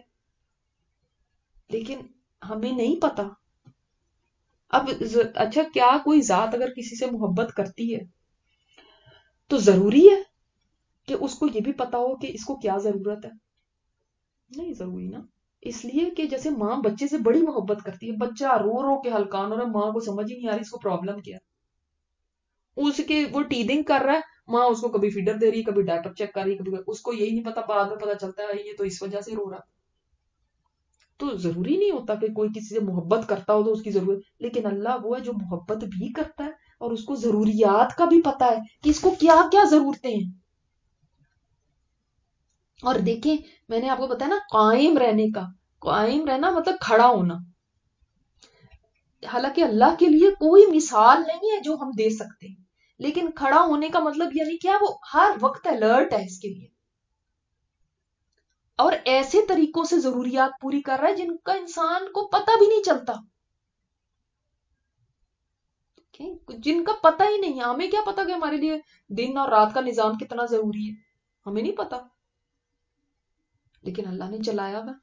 لیکن ہمیں نہیں پتا. اب اچھا کیا کوئی ذات اگر کسی سے محبت کرتی ہے تو ضروری ہے کہ اس کو یہ بھی پتا ہو کہ اس کو کیا ضرورت ہے؟ نہیں ضروری نا. اس لیے کہ جیسے ماں بچے سے بڑی محبت کرتی ہے، بچہ رو رو کے ہلکان ہو رہا ہے، ماں کو سمجھ ہی نہیں آ رہی اس کو پرابلم کیا، اس کے وہ ٹیدنگ کر رہا ہے، ماں اس کو کبھی فیڈر دے رہی ہے، کبھی ڈائپر چیک کر رہی ہے، کبھی اس کو یہی نہیں پتا، بعد میں پتا چلتا ہے یہ تو اس وجہ سے رو رہا۔ تو ضروری نہیں ہوتا کہ کوئی کسی سے محبت کرتا ہو تو اس کی ضرورت، لیکن اللہ وہ ہے جو محبت بھی کرتا ہے اور اس کو ضروریات کا بھی پتا ہے کہ اس کو کیا کیا ضرورتیں ہیں۔ اور دیکھیں میں نے آپ کو بتایا نا قائم رہنے کا، قائم رہنا مطلب کھڑا ہونا، حالانکہ اللہ کے لیے کوئی مثال نہیں ہے جو ہم دے سکتے ہیں، لیکن کھڑا ہونے کا مطلب یعنی کیا، وہ ہر وقت الرٹ ہے اس کے لیے، اور ایسے طریقوں سے ضروریات پوری کر رہا ہے جن کا انسان کو پتہ بھی نہیں چلتا، جن کا پتہ ہی نہیں ہے۔ ہمیں کیا پتا کہ ہمارے لیے دن اور رات کا نظام کتنا ضروری ہے، ہمیں نہیں پتا، لیکن اللہ نے چلایا ہوا۔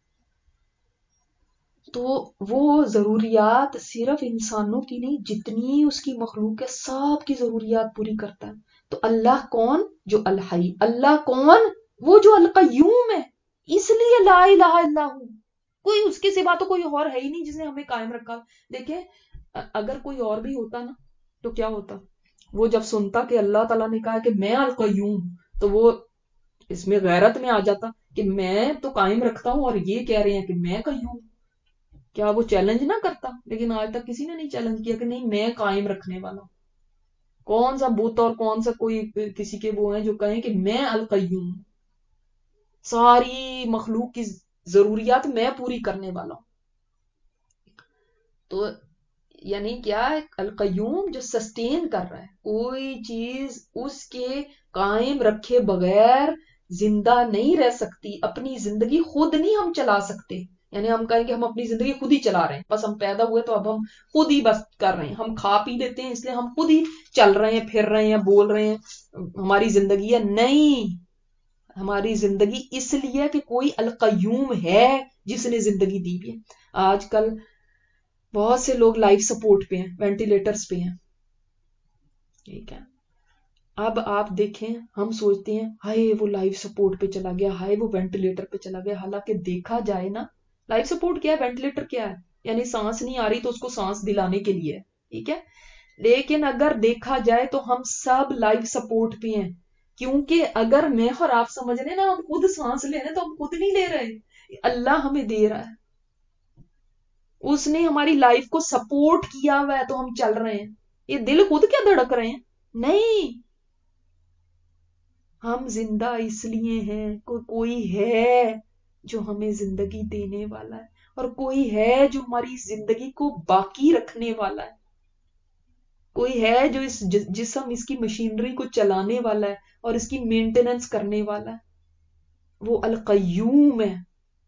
تو وہ ضروریات صرف انسانوں کی نہیں، جتنی اس کی مخلوق ہے سب کی ضروریات پوری کرتا ہے۔ تو اللہ کون؟ جو الحی، اللہ کون؟ وہ جو القیوم ہے، اس لیے لا الہ الا ہوں، کوئی اس کے سوا تو کوئی اور ہے ہی نہیں جس نے ہمیں قائم رکھا۔ دیکھیں اگر کوئی اور بھی ہوتا نا تو کیا ہوتا، وہ جب سنتا کہ اللہ تعالیٰ نے کہا کہ میں القیوم، تو وہ اس میں غیرت میں آ جاتا کہ میں تو قائم رکھتا ہوں اور یہ کہہ رہے ہیں کہ میں قیوم، کیا وہ چیلنج نہ کرتا؟ لیکن آج تک کسی نے نہیں چیلنج کیا کہ نہیں میں قائم رکھنے والا ہوں۔ کون سا بت اور کون سا کوئی کسی کے وہ ہیں جو کہیں کہ میں القیوم، ساری مخلوق کی ضروریات میں پوری کرنے والا ہوں۔ تو یعنی کیا ہے، القیوم جو سسٹین کر رہا ہے، کوئی چیز اس کے قائم رکھے بغیر زندہ نہیں رہ سکتی، اپنی زندگی خود نہیں ہم چلا سکتے، یعنی ہم کہیں کہ ہم اپنی زندگی خود ہی چلا رہے ہیں، بس ہم پیدا ہوئے تو اب ہم خود ہی بس کر رہے ہیں، ہم کھا پی لیتے ہیں اس لیے ہم خود ہی چل رہے ہیں، پھر رہے ہیں، بول رہے ہیں، ہماری زندگی ہے۔ نہیں، ہماری زندگی اس لیے کہ کوئی القیوم ہے جس نے زندگی دی ہے۔ آج کل بہت سے لوگ لائف سپورٹ پہ ہیں، وینٹیلیٹرز پہ ہیں، ٹھیک ہے، اب آپ دیکھیں ہم سوچتے ہیں ہائے وہ لائف سپورٹ پہ چلا گیا، ہائے وہ وینٹیلیٹر پہ چلا گیا، حالانکہ دیکھا جائے نا لائف سپورٹ کیا ہے، وینٹیلیٹر کیا ہے، یعنی سانس نہیں آ رہی تو اس کو سانس دلانے کے لیے، ٹھیک ہے، لیکن اگر دیکھا جائے تو ہم سب لائف سپورٹ پہ ہیں، کیونکہ اگر میں اور آپ سمجھ رہے نا ہم خود سانس لے رہے تو ہم خود نہیں لے رہے، اللہ ہمیں دے رہا ہے، اس نے ہماری لائف کو سپورٹ کیا ہوا ہے تو ہم چل رہے ہیں۔ یہ دل خود کیا دھڑک رہے ہیں؟ نہیں، ہم زندہ اس لیے ہیں کو کوئی ہے جو ہمیں زندگی دینے والا ہے، اور کوئی ہے جو ہماری زندگی کو باقی رکھنے والا ہے، کوئی ہے جو اس جسم اس کی مشینری کو چلانے والا ہے اور اس کی مینٹیننس کرنے والا ہے، وہ القیوم ہے،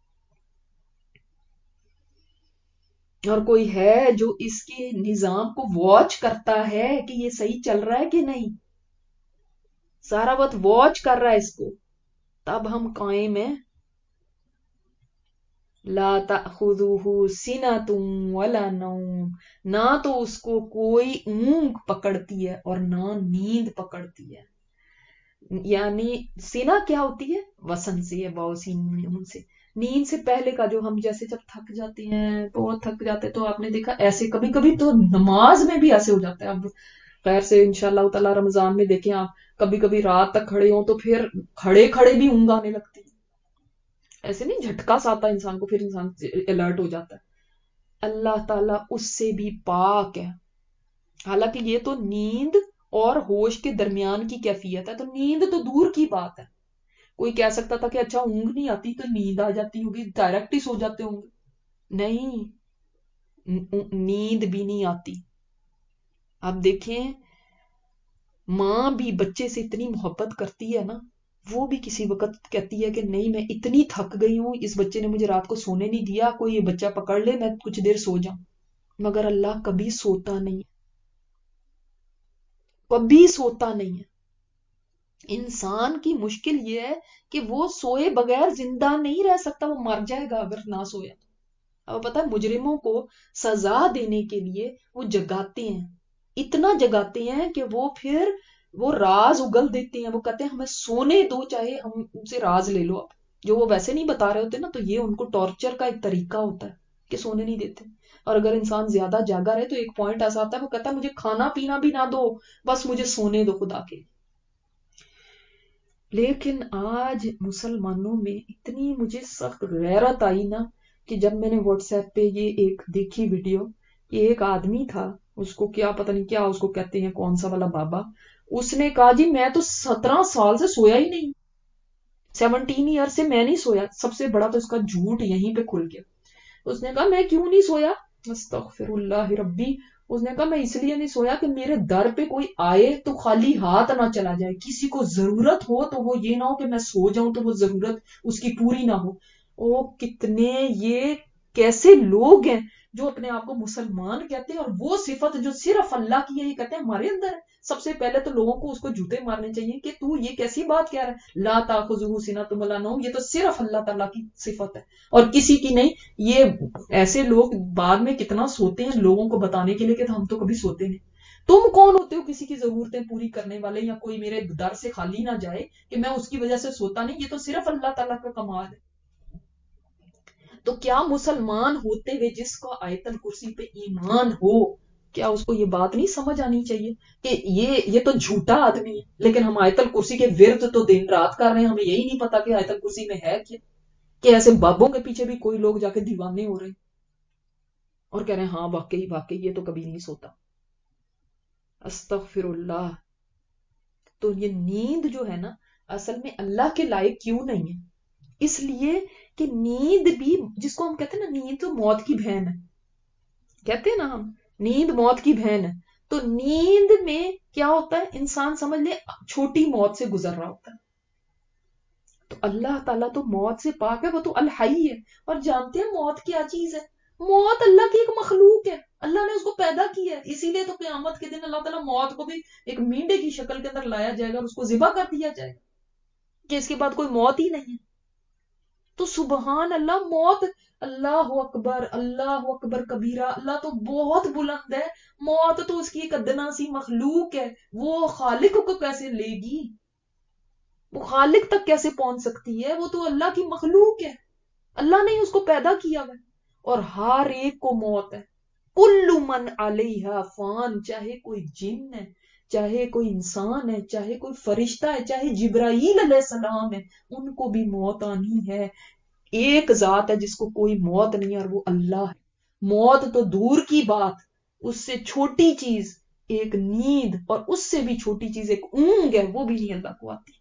اور کوئی ہے جو اس کے نظام کو واچ کرتا ہے کہ یہ صحیح چل رہا ہے کہ نہیں، سارا وقت واچ کر رہا ہے اس کو، تب ہم قائم ہیں۔ لا تأخذہ سنۃ ولا نوم، نہ تو اس کو کوئی اونگ پکڑتی ہے اور نہ نیند پکڑتی ہے، یعنی سنا کیا ہوتی ہے، وسن سے ہے، باؤسین سے، نیند سے پہلے کا جو ہم جیسے جب تھک جاتے ہیں بہت تھک جاتے تو آپ نے دیکھا ایسے کبھی کبھی تو نماز میں بھی ایسے ہو جاتا ہے، اب خیر سے انشاءاللہ تعالی رمضان میں دیکھیں آپ کبھی کبھی رات تک کھڑے ہوں تو پھر کھڑے کھڑے بھی اونگ آنے لگتی ہے، ایسے نہیں جھٹکا سا آتا ہے انسان کو، پھر انسان الرٹ ہو جاتا ہے۔ اللہ تعالیٰ اس سے بھی پاک ہے، حالانکہ یہ تو نیند اور ہوش کے درمیان کی کیفیت ہے، تو نیند تو دور کی بات ہے، کوئی کہہ سکتا تھا کہ اچھا اونگ نہیں آتی تو نیند آ جاتی ہوگی، ڈائریکٹ ہی سو جاتے ہوں گے، نہیں، نیند بھی نہیں آتی۔ اب دیکھیں ماں بھی بچے سے اتنی محبت کرتی ہے نا، وہ بھی کسی وقت کہتی ہے کہ نہیں میں اتنی تھک گئی ہوں، اس بچے نے مجھے رات کو سونے نہیں دیا، کوئی یہ بچہ پکڑ لے میں کچھ دیر سو جاؤں، مگر اللہ کبھی سوتا نہیں، کبھی سوتا نہیں ہے۔ انسان کی مشکل یہ ہے کہ وہ سوئے بغیر زندہ نہیں رہ سکتا، وہ مر جائے گا اگر نہ سویا۔ اب پتہ ہے مجرموں کو سزا دینے کے لیے وہ جگاتے ہیں، اتنا جگاتے ہیں کہ وہ پھر وہ راز اگل دیتے ہیں، وہ کہتے ہیں ہمیں سونے دو چاہے ہم سے راز لے لو اب، جو وہ ویسے نہیں بتا رہے ہوتے نا، تو یہ ان کو ٹارچر کا ایک طریقہ ہوتا ہے کہ سونے نہیں دیتے. اور اگر انسان زیادہ جاگا رہے تو ایک پوائنٹ ایسا آتا ہے وہ کہتا ہے مجھے کھانا پینا بھی نہ دو، بس مجھے سونے دو خدا کے. لیکن آج مسلمانوں میں اتنی مجھے سخت غیرت آئی نا کہ جب میں نے واٹس ایپ پہ یہ ایک دیکھی ویڈیو، یہ ایک آدمی تھا، اس کو کیا پتہ نہیں کیا اس کو کہتے ہیں، کون سا والا بابا، اس نے کہا جی میں تو سترہ سال سے سویا ہی نہیں، سیونٹین ایئر سے میں نہیں سویا. سب سے بڑا تو اس کا جھوٹ یہیں پہ کھل گیا. اس نے کہا میں کیوں نہیں سویا، استغفر اللہ ربی. اس نے کہا میں اس لیے نہیں سویا کہ میرے در پہ کوئی آئے تو خالی ہاتھ نہ چلا جائے، کسی کو ضرورت ہو تو وہ یہ نہ ہو کہ میں سو جاؤں تو وہ ضرورت اس کی پوری نہ ہو. او کتنے یہ کیسے لوگ ہیں جو اپنے آپ کو مسلمان کہتے ہیں، اور وہ صفت جو صرف اللہ کی ہے یہ کہتے ہیں ہمارے اندر ہے. سب سے پہلے تو لوگوں کو اس کو جوتے مارنے چاہیے کہ تو یہ کیسی بات کہہ رہا ہے، لا تاخذہ سنۃ ولا نوم، یہ تو صرف اللہ تعالیٰ کی صفت ہے اور کسی کی نہیں. یہ ایسے لوگ بعد میں کتنا سوتے ہیں لوگوں کو بتانے کے لیے کہ ہم تو کبھی سوتے نہیں. تم کون ہوتے ہو کسی کی ضرورتیں پوری کرنے والے، یا کوئی میرے در سے خالی نہ جائے کہ میں اس کی وجہ سے سوتا نہیں، یہ تو صرف اللہ تعالیٰ کا کمال ہے. تو کیا مسلمان ہوتے ہوئے جس کو آیت الکرسی پہ ایمان ہو، کیا اس کو یہ بات نہیں سمجھ آنی چاہیے کہ یہ یہ تو جھوٹا آدمی ہے، لیکن ہم آیت الکرسی کے ورد تو دن رات کر رہے ہیں، ہمیں یہی نہیں پتا کہ آیت الکرسی میں ہے کیا، کہ ایسے بابوں کے پیچھے بھی کوئی لوگ جا کے دیوانے ہو رہے ہیں اور کہہ رہے ہیں ہاں واقعی واقعی یہ تو کبھی نہیں سوتا. استغفر اللہ. تو یہ نیند جو ہے نا اصل میں اللہ کے لائق کیوں نہیں ہے؟ اس لیے کہ نیند بھی، جس کو ہم کہتے ہیں نا نیند تو موت کی بہن ہے، کہتے ہیں نا ہم نیند موت کی بہن ہے. تو نیند میں کیا ہوتا ہے، انسان سمجھ لے چھوٹی موت سے گزر رہا ہوتا ہے. تو اللہ تعالیٰ تو موت سے پاک ہے، وہ تو الحی ہے. اور جانتے ہیں موت کیا چیز ہے؟ موت اللہ کی ایک مخلوق ہے، اللہ نے اس کو پیدا کیا ہے. اسی لیے تو قیامت کے دن اللہ تعالیٰ موت کو بھی ایک مینڈے کی شکل کے اندر لایا جائے گا اور اس کو ذبح کر دیا جائے گا کہ اس کے بعد کوئی موت ہی نہیں ہے. تو سبحان اللہ، موت، اللہ اکبر اللہ اکبر کبیرہ، اللہ تو بہت بلند ہے. موت تو اس کی ایک ادنا سی مخلوق ہے، وہ خالق کو کیسے لے گی، وہ خالق تک کیسے پہنچ سکتی ہے، وہ تو اللہ کی مخلوق ہے، اللہ نے اس کو پیدا کیا ہے. اور ہر ایک کو موت ہے. کل من علیہا فان، چاہے کوئی جن ہے، چاہے کوئی انسان ہے، چاہے کوئی فرشتہ ہے، چاہے جبرائیل علیہ السلام ہے، ان کو بھی موت آنی ہے. ایک ذات ہے جس کو کوئی موت نہیں ہے اور وہ اللہ ہے. موت تو دور کی بات، اس سے چھوٹی چیز ایک نیند، اور اس سے بھی چھوٹی چیز ایک اونگ ہے، وہ بھی نہیں اللہ کو آتی.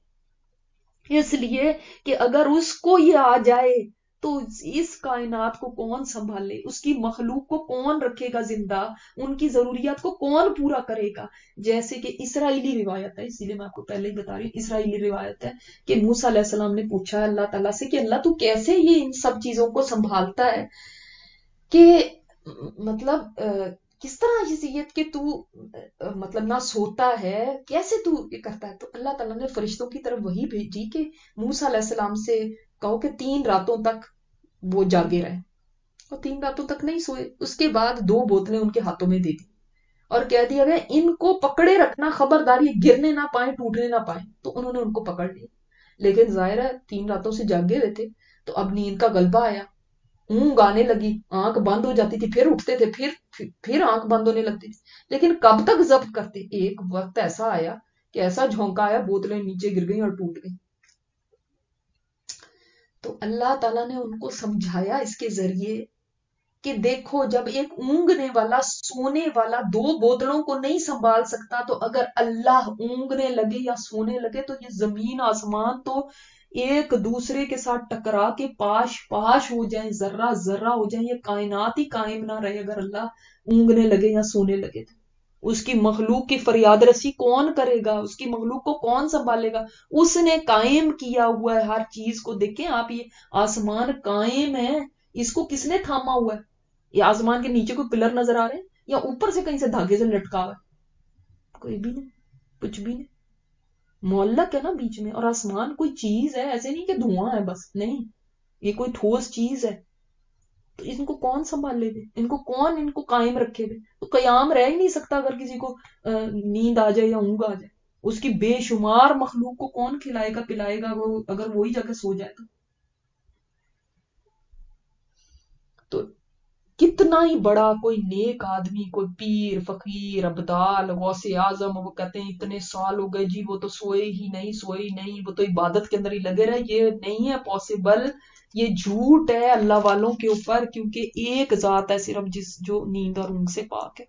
اس لیے کہ اگر اس کو یہ آ جائے تو اس کائنات کو کون سنبھالے، اس کی مخلوق کو کون رکھے گا زندہ، ان کی ضروریات کو کون پورا کرے گا. جیسے کہ اسرائیلی روایت ہے، اسی لیے میں آپ کو پہلے ہی بتا رہی ہوں، اسرائیلی روایت ہے کہ موسیٰ علیہ السلام نے پوچھا اللہ تعالیٰ سے کہ اللہ تو کیسے یہ ان سب چیزوں کو سنبھالتا ہے، کہ مطلب کس طرح یہ کہ تو مطلب نہ سوتا ہے، کیسے تو یہ کرتا ہے. تو اللہ تعالیٰ نے فرشتوں کی طرف وہی بھیجی کہ موسیٰ علیہ السلام سے کہو کہ تین راتوں تک وہ جاگے رہے، اور تین راتوں تک نہیں سوئے. اس کے بعد دو بوتلیں ان کے ہاتھوں میں دے دی اور کہہ دیا گیا ان کو پکڑے رکھنا، خبردار یہ گرنے نہ پائیں، ٹوٹنے نہ پائیں. تو انہوں نے ان کو پکڑ لیا، لیکن ظاہر ہے تین راتوں سے جاگے ہوئے تھے تو اب نیند کا غلبہ آیا، اونگ آنے لگی، آنکھ بند ہو جاتی تھی، پھر اٹھتے تھے، پھر پھر آنکھ بند ہونے لگتی تھی. لیکن کب تک ضبط کرتے؟ ایک وقت ایسا آیا کہ ایسا جھونکا آیا، بوتلیں نیچے گر گئیں اور ٹوٹ گئیں. تو اللہ تعالیٰ نے ان کو سمجھایا اس کے ذریعے کہ دیکھو جب ایک اونگنے والا سونے والا دو بوتلوں کو نہیں سنبھال سکتا، تو اگر اللہ اونگنے لگے یا سونے لگے تو یہ زمین آسمان تو ایک دوسرے کے ساتھ ٹکرا کے پاش پاش ہو جائیں، ذرہ ذرہ ہو جائیں، یہ کائنات ہی قائم نہ رہے اگر اللہ اونگنے لگے یا سونے لگے. تو اس کی مخلوق کی فریاد رسی کون کرے گا، اس کی مخلوق کو کون سنبھالے گا؟ اس نے قائم کیا ہوا ہے ہر چیز کو. دیکھیں آپ، یہ آسمان قائم ہے، اس کو کس نے تھاما ہوا ہے؟ یہ آسمان کے نیچے کوئی پلر نظر آ رہے ہیں یا اوپر سے کہیں سے دھاگے سے لٹکا ہوا ہے؟ کوئی بھی نہیں، کچھ بھی نہیں، معلق ہے نا بیچ میں. اور آسمان کوئی چیز ہے، ایسے نہیں کہ دھواں ہے بس، نہیں، یہ کوئی ٹھوس چیز ہے. تو ان کو کون سنبھال لے گے، ان کو کون ان کو قائم رکھے گے؟ تو قیام رہ ہی نہیں سکتا اگر کسی کو نیند آ جائے یا اونگ آ جائے. اس کی بے شمار مخلوق کو کون کھلائے گا پلائے گا وہ اگر وہی جا کے سو جائے تو؟ تو کتنا ہی بڑا کوئی نیک آدمی، کوئی پیر، فقیر، ابدال، غوث اعظم، وہ کہتے ہیں اتنے سال ہو گئے جی وہ تو سوئے ہی نہیں، سوئے ہی نہیں، وہ تو عبادت کے اندر ہی لگے رہے. یہ نہیں ہے پاسبل، یہ جھوٹ ہے اللہ والوں کے اوپر، کیونکہ ایک ذات ہے صرف جس جو نیند اور اونگ سے پاک ہے.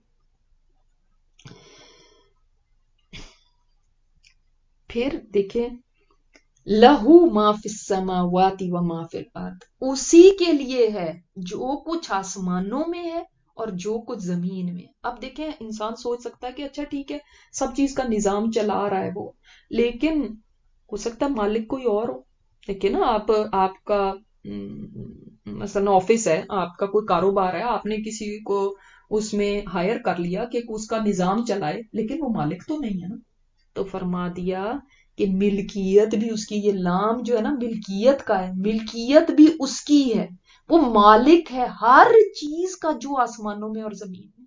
پھر دیکھیں لہو ما فی السماوات و ما فی الارض، اسی کے لیے ہے جو کچھ آسمانوں میں ہے اور جو کچھ زمین میں. اب دیکھیں انسان سوچ سکتا ہے کہ اچھا ٹھیک ہے سب چیز کا نظام چلا رہا ہے وہ، لیکن ہو سکتا ہے مالک کوئی اور ہو. دیکھیں نا آپ آپ کا مثلا آفس ہے، آپ کا کوئی کاروبار ہے، آپ نے کسی کو اس میں ہائر کر لیا کہ اس کا نظام چلائے، لیکن وہ مالک تو نہیں ہے نا. تو فرما دیا کہ ملکیت بھی اس کی، یہ لام جو ہے نا ملکیت کا ہے، ملکیت بھی اس کی ہے، وہ مالک ہے ہر چیز کا جو آسمانوں میں اور زمین میں.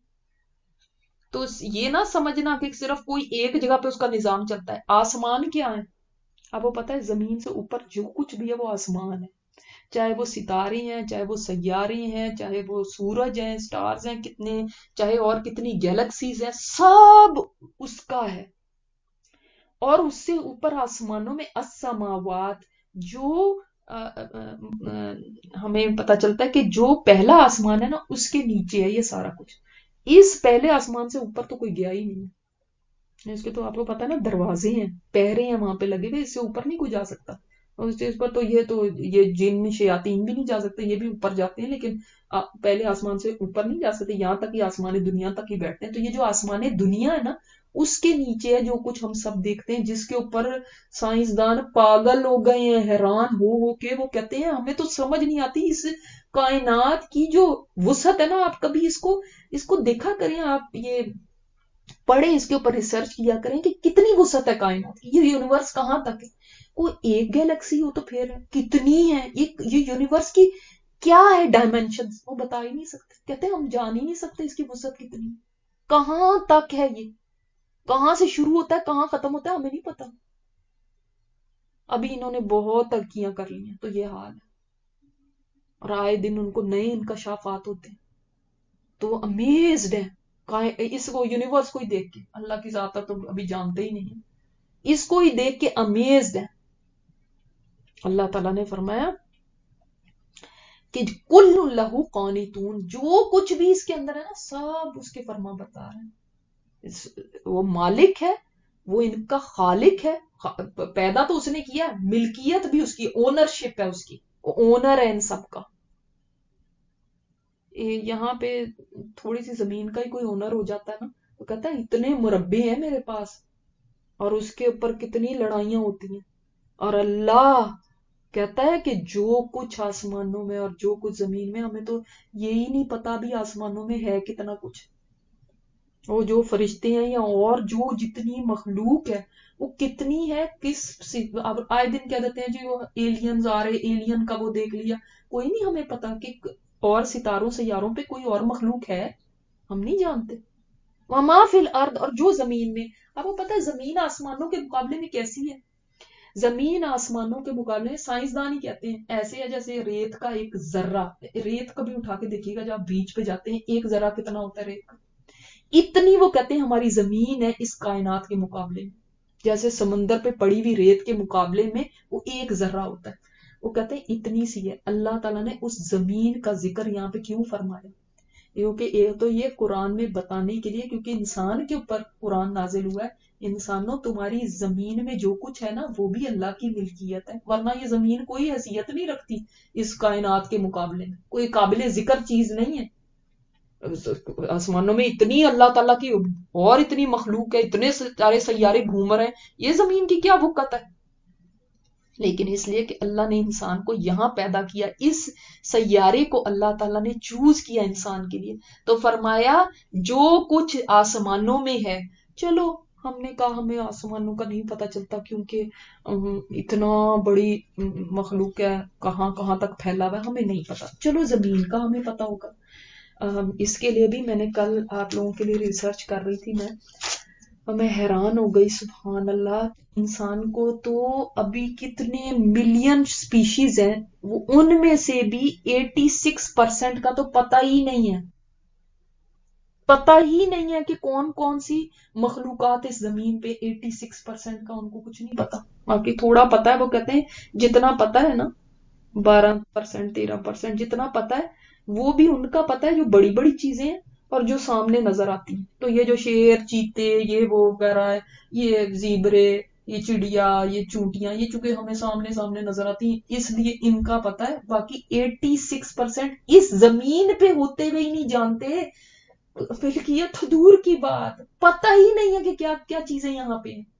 تو یہ نہ سمجھنا کہ صرف کوئی ایک جگہ پہ اس کا نظام چلتا ہے. آسمان کیا ہے؟ اب وہ پتہ ہے زمین سے اوپر جو کچھ بھی ہے وہ آسمان ہے، چاہے وہ ستارے ہیں، چاہے وہ سیارے ہیں، چاہے وہ سورج ہیں، سٹارز ہیں کتنے، چاہے اور کتنی گیلیکسیز ہیں، سب اس کا ہے. اور اس سے اوپر آسمانوں میں السماوات، جو آ, آ, آ, ہمیں پتا چلتا ہے کہ جو پہلا آسمان ہے نا اس کے نیچے ہے یہ سارا کچھ. اس پہلے آسمان سے اوپر تو کوئی گیا ہی نہیں ہے. اس کے تو آپ کو پتا ہے نا دروازے ہیں، پہرے ہیں وہاں پہ لگے ہوئے، اس سے اوپر نہیں کوئی جا سکتا. اور اس چیز پر تو یہ تو یہ جن شیاطین بھی نہیں جا سکتے، یہ بھی اوپر جاتے ہیں لیکن پہلے آسمان سے اوپر نہیں جا سکتے، یہاں تک ہی آسمان دنیا تک ہی بیٹھتے ہیں. تو یہ جو آسمان دنیا ہے نا اس کے نیچے ہے جو کچھ ہم سب دیکھتے ہیں، جس کے اوپر سائنسدان پاگل ہو گئے ہیں حیران ہو ہو کے. وہ کہتے ہیں ہمیں تو سمجھ نہیں آتی اس کائنات کی جو وسعت ہے نا. آپ کبھی اس کو اس کو دیکھا کریں، آپ یہ پڑھیں، اس کے اوپر ریسرچ کیا کریں کہ کتنی وسعت ہے کائنات کی. یہ یونیورس کہاں تک ہے؟ کوئی ایک گیلیکسی ہو تو پھر ہے، کتنی ہے یہ یونیورس کی کیا ہے ڈائمینشن، وہ بتا ہی نہیں سکتے. کہتے ہیں ہم جان ہی نہیں سکتے اس کی وسعت کتنی، کہاں تک ہے، یہ کہاں سے شروع ہوتا ہے کہاں ختم ہوتا ہے ہمیں نہیں پتا. ابھی انہوں نے بہت ترقیاں کر لی ہیں تو یہ حال ہے، اور آئے دن ان کو نئے انکشافات ہوتے ہیں تو وہ امیزڈ ہیں اس کو یونیورس کو ہی دیکھ کے. اللہ کی ذات تو ابھی جانتے ہی نہیں، اس کو ہی دیکھ کے امیزڈ ہیں. اللہ تعالیٰ نے فرمایا کہ کل لہو قانتون، جو کچھ بھی اس کے اندر ہے نا سب اس کے فرما بردار ہیں. وہ مالک ہے، وہ ان کا خالق ہے، پیدا تو اس نے کیا، ملکیت بھی اس کی، اونرشپ ہے اس کی، اونر ہے ان سب کا. یہاں پہ تھوڑی سی زمین کا ہی کوئی اونر ہو جاتا ہے نا تو کہتا ہے اتنے مربع ہیں میرے پاس، اور اس کے اوپر کتنی لڑائیاں ہوتی ہیں. اور اللہ کہتا ہے کہ جو کچھ آسمانوں میں اور جو کچھ زمین میں، ہمیں تو یہی نہیں پتا بھی آسمانوں میں ہے کتنا کچھ. وہ جو فرشتے ہیں یا اور جو جتنی مخلوق ہے وہ کتنی ہے، کس آئے دن کہہ دیتے ہیں جی وہ ایلینز آ رہے، ایلین کا وہ دیکھ لیا. کوئی نہیں ہمیں پتا کہ اور ستاروں سیاروں پہ کوئی اور مخلوق ہے، ہم نہیں جانتے. وما فی الارض، اور جو زمین میں. اب وہ پتا ہے زمین آسمانوں کے مقابلے میں کیسی ہے؟ زمین آسمانوں کے مقابلے میں سائنسدان ہی کہتے ہیں ایسے ہے جیسے ریت کا ایک ذرہ. ریت کبھی اٹھا کے دیکھیے گا جب آپ بیچ پہ جاتے ہیں ایک ذرہ کتنا ہوتا ہے ریت کا، اتنی وہ کہتے ہیں ہماری زمین ہے اس کائنات کے مقابلے میں. جیسے سمندر پہ پڑی ہوئی ریت کے مقابلے میں وہ ایک ذرہ ہوتا ہے، وہ کہتے ہیں اتنی سی ہے. اللہ تعالیٰ نے اس زمین کا ذکر یہاں پہ کیوں فرمایا؟ کیونکہ ایک تو یہ قرآن میں بتانے کے لیے، کیونکہ انسان کے اوپر قرآن نازل ہوا ہے، انسانوں تمہاری زمین میں جو کچھ ہے نا وہ بھی اللہ کی ملکیت ہے، ورنہ یہ زمین کوئی حیثیت نہیں رکھتی اس کائنات کے مقابلے میں، کوئی قابل ذکر چیز نہیں ہے. آسمانوں میں اتنی اللہ تعالیٰ کی اور اتنی مخلوق ہے، اتنے سارے سیارے گھوم رہے ہیں، یہ زمین کی کیا وقت ہے. لیکن اس لیے کہ اللہ نے انسان کو یہاں پیدا کیا، اس سیارے کو اللہ تعالیٰ نے چوز کیا انسان کے لیے، تو فرمایا جو کچھ آسمانوں میں ہے. چلو ہم نے کہا ہمیں آسمانوں کا نہیں پتا چلتا کیونکہ اتنا بڑی مخلوق ہے، کہاں کہاں تک پھیلا ہوا ہے ہمیں نہیں پتا، چلو زمین کا ہمیں پتا ہوگا. اس کے لیے بھی میں نے کل آپ لوگوں کے لیے ریسرچ کر رہی تھی میں اور میں حیران ہو گئی، سبحان اللہ، انسان کو تو ابھی کتنے ملین سپیشیز ہیں، وہ ان میں سے بھی ایٹی سکس پرسینٹ کا تو پتہ ہی نہیں ہے، پتہ ہی نہیں ہے کہ کون کون سی مخلوقات اس زمین پہ، ایٹی سکس پرسینٹ کا ان کو کچھ نہیں پتا۔ باقی تھوڑا پتا ہے، وہ کہتے ہیں جتنا پتا ہے نا، بارہ پرسینٹ، تیرہ پرسینٹ، جتنا پتا ہے وہ بھی ان کا پتا ہے جو بڑی بڑی چیزیں ہیں اور جو سامنے نظر آتی ہیں۔ تو یہ جو شیر، چیتے، یہ وہ وغیرہ ہے، یہ زیبرے، یہ چڑیا، یہ چونٹیاں، یہ چونکہ ہمیں سامنے سامنے نظر آتی ہیں اس لیے ان کا پتا ہے، باقی ایٹی سکس پرسینٹ اس زمین پہ ہوتے ہوئے ہی نہیں جانتے۔ ملکیت دور کی بات، پتہ ہی نہیں ہے کہ کیا کیا چیزیں یہاں پہ ہیں،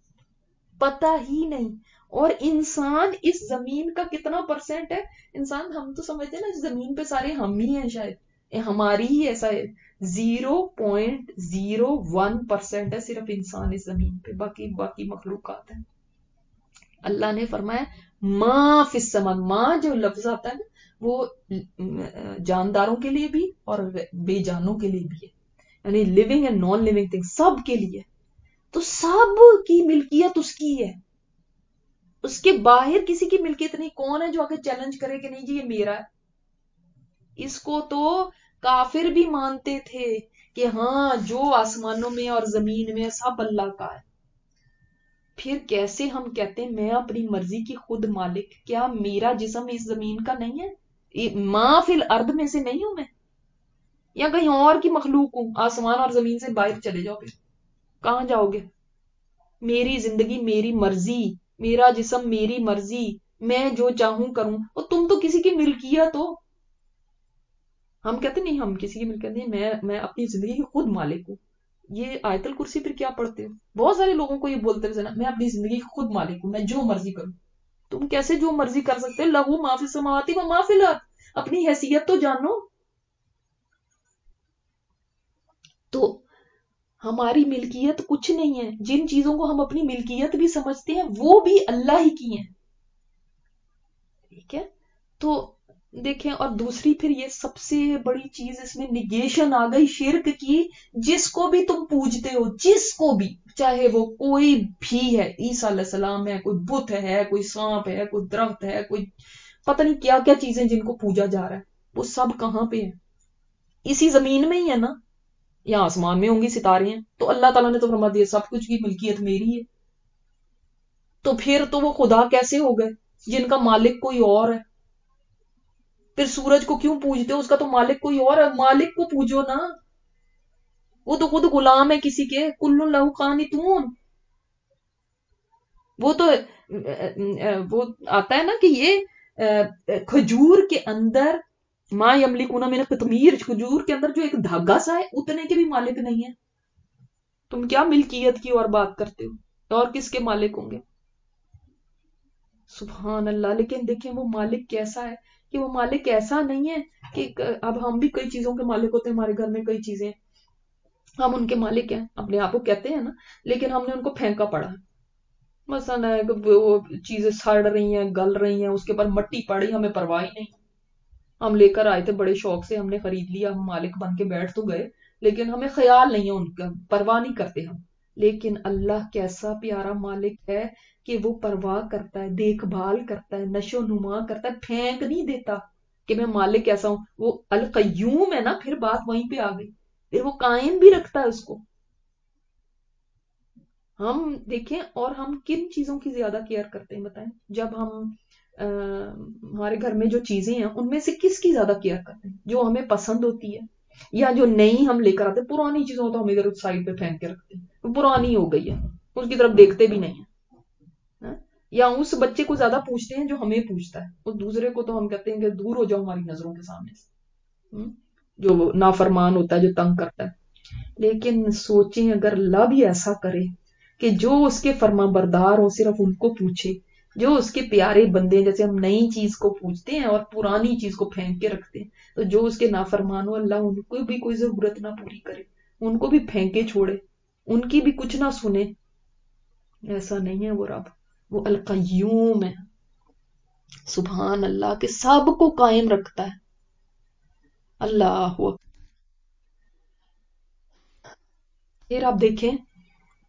پتہ ہی نہیں۔ اور انسان اس زمین کا کتنا پرسنٹ ہے؟ انسان، ہم تو سمجھتے ہیں نا اس زمین پہ سارے ہم ہی ہیں، شاید یہ ہماری ہی ایسا ہے، zero point zero one percent ہے صرف انسان اس زمین پہ، باقی باقی مخلوقات ہیں۔ اللہ نے فرمایا ما فی السما، ماں جو لفظ آتا ہے نا وہ جانداروں کے لیے بھی اور بے جانوں کے لیے بھی ہے، یعنی living and non living thing, سب کے لیے۔ تو سب کی ملکیت اس کی ہے، اس کے باہر کسی کی ملکیت نہیں۔ کون ہے جو آگے چیلنج کرے کہ نہیں جی یہ میرا ہے؟ اس کو تو کافر بھی مانتے تھے کہ ہاں جو آسمانوں میں اور زمین میں سب اللہ کا ہے۔ پھر کیسے ہم کہتے ہیں میں اپنی مرضی کی خود مالک؟ کیا میرا جسم اس زمین کا نہیں ہے؟ ماں فی الارض میں سے نہیں ہوں میں، یا کہیں اور کی مخلوق ہوں؟ آسمان اور زمین سے باہر چلے جاؤ، پھر کہاں جاؤ گے؟ میری زندگی میری مرضی، میرا جسم میری مرضی، میں جو چاہوں کروں۔ اور تم تو کسی کی ملکیت ہو۔ ہم کہتے نہیں ہم کسی کی ملکیت نہیں، میں میں اپنی زندگی کی خود مالک ہوں۔ یہ آیت الکرسی پھر کیا پڑھتے ہو؟ بہت سارے لوگوں کو یہ بولتے رہے نا، میں اپنی زندگی کی خود مالک ہوں، میں جو مرضی کروں۔ تم کیسے جو مرضی کر سکتے؟ لہو ما فی السماوات و ما فی الارض، اپنی حیثیت تو جانو۔ تو ہماری ملکیت کچھ نہیں ہے، جن چیزوں کو ہم اپنی ملکیت بھی سمجھتے ہیں وہ بھی اللہ ہی کی ہیں، ٹھیک ہے؟ تو دیکھیں، اور دوسری پھر یہ سب سے بڑی چیز اس میں نگیشن آ گئی شرک کی۔ جس کو بھی تم پوجتے ہو، جس کو بھی، چاہے وہ کوئی بھی ہے، عیسیٰ علیہ السلام ہے، کوئی بت ہے، کوئی سانپ ہے، کوئی درخت ہے، کوئی پتہ نہیں کیا کیا چیزیں جن کو پوجا جا رہا ہے، وہ سب کہاں پہ ہیں؟ اسی زمین میں ہی ہے نا، یا آسمان میں ہوں گی، ستارے ہیں۔ تو اللہ تعالیٰ نے تو فرما دیا سب کچھ کی ملکیت میری ہے۔ تو پھر تو وہ خدا کیسے ہو گئے جن کا مالک کوئی اور ہے؟ پھر سورج کو کیوں پوجتے ہو؟ اس کا تو مالک کوئی اور ہے، مالک کو پوجو نا، وہ تو خود غلام ہے کسی کے، کل لہو قانتون۔ وہ تو وہ آتا ہے نا کہ یہ کھجور کے اندر ما یملکون من قطمیر، کھجور کے اندر جو ایک دھاگا سا ہے اتنے کے بھی مالک نہیں ہے۔ تم کیا ملکیت کی اور بات کرتے ہو؟ اور کس کے مالک ہوں گے؟ سبحان اللہ۔ لیکن دیکھیں وہ مالک کیسا ہے، کہ وہ مالک ایسا نہیں ہے کہ اب ہم بھی کئی چیزوں کے مالک ہوتے ہیں، ہمارے گھر میں کئی چیزیں ہم ان کے مالک ہیں، اپنے آپ کو کہتے ہیں نا، لیکن ہم نے ان کو پھینکا پڑا ہے۔ مثلا ہے کہ وہ چیزیں سڑ رہی ہیں، گل رہی ہیں، اس کے اوپر مٹی پڑی، ہمیں پرواہ ہی نہیں۔ ہم لے کر آئے تھے بڑے شوق سے، ہم نے خرید لیا، ہم مالک بن کے بیٹھ تو گئے، لیکن ہمیں خیال نہیں ہے ان کا، پرواہ نہیں کرتے ہم۔ لیکن اللہ کیسا پیارا مالک ہے کہ وہ پرواہ کرتا ہے، دیکھ بھال کرتا ہے، نشو نما کرتا ہے، پھینک نہیں دیتا کہ میں مالک کیسا ہوں۔ وہ القیوم ہے نا، پھر بات وہیں پہ آ گئی، پھر وہ قائم بھی رکھتا ہے اس کو۔ ہم دیکھیں، اور ہم کن چیزوں کی زیادہ کیئر کرتے ہیں بتائیں؟ جب ہم ہمارے گھر میں جو چیزیں ہیں ان میں سے کس کی زیادہ کیئر کرتے ہیں؟ جو ہمیں پسند ہوتی ہے یا جو نئی ہم لے کر آتے ہیں؟ پرانی چیزوں تو ہم ادھر سائڈ پہ پھینک کے رکھتے ہیں، وہ پرانی ہو گئی ہے، اس کی طرف دیکھتے بھی نہیں ہیں۔ یا اس بچے کو زیادہ پوچھتے ہیں جو ہمیں پوچھتا ہے، اس دوسرے کو تو ہم کہتے ہیں کہ دور ہو جاؤ ہماری نظروں کے سامنے سے، جو نافرمان ہوتا ہے، جو تنگ کرتا ہے۔ لیکن سوچیں اگر اللہ بھی ایسا کرے کہ جو اس کے فرما بردار ہو صرف ان کو پوچھے، جو اس کے پیارے بندے، جیسے ہم نئی چیز کو پوچھتے ہیں اور پرانی چیز کو پھینک کے رکھتے ہیں، تو جو اس کے نافرمان ہو اللہ ان کو بھی کوئی ضرورت نہ پوری کرے، ان کو بھی پھینکے چھوڑے، ان کی بھی کچھ نہ سنے۔ ایسا نہیں ہے وہ رب، وہ القیوم ہے، سبحان اللہ، کہ سب کو قائم رکھتا ہے۔ اللہ اکبر۔ پھر آپ دیکھیں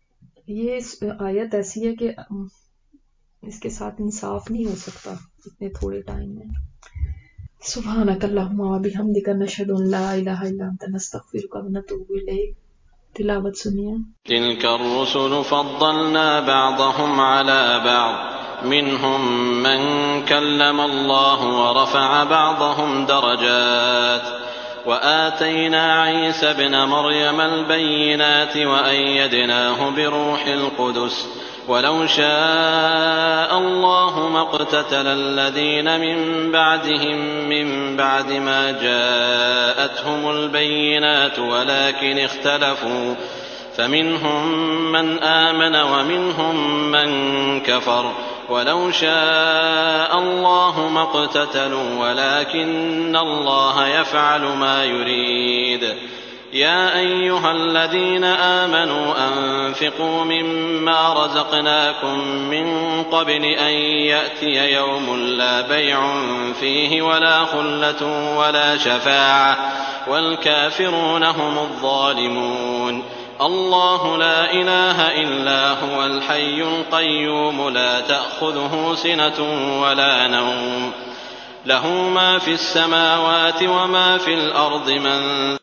ये आयत ऐसी है कि इसके साथ इंसाफ नहीं हो सकता इतने थोड़े टाइम में। सुब्हानक अल्लाहुम्मा व बिहम्दिका नशहदु अन ला इलाहा इल्ला अंता नस्तगफिरुका व नतूबु इलैक। तिलावत सुनिए। तिल्क अर्रुसुलु फद्दलना बअदहुम अला बअद मिनहुम मन कल्लम अल्लाहु व रफअ बअदहुम दरजात व आतैना ईसा इब्न मर्यम अल-बय्यिनात व अय्यदनाहु बिरूहिल कुदस वलौ शाअ अल्लाहु मक़्ततल अल्लज़ीन मिन बअदहिम मिन बअदि मा जाअतहुमुल बय्यिनात वलाकिन इख्तलफू فمنهم من آمن ومنهم من كفر ولو شاء الله ما اقتتلوا ولكن الله يفعل ما يريد. يا أيها الذين آمنوا أنفقوا مما رزقناكم من قبل أن يأتي يوم لا بيع فيه ولا خلة ولا شفاعة والكافرون هم الظالمون. الله لا إله إلا هو الحي القيوم لا تأخذه سنة ولا نوم له ما في السماوات وما في الأرض من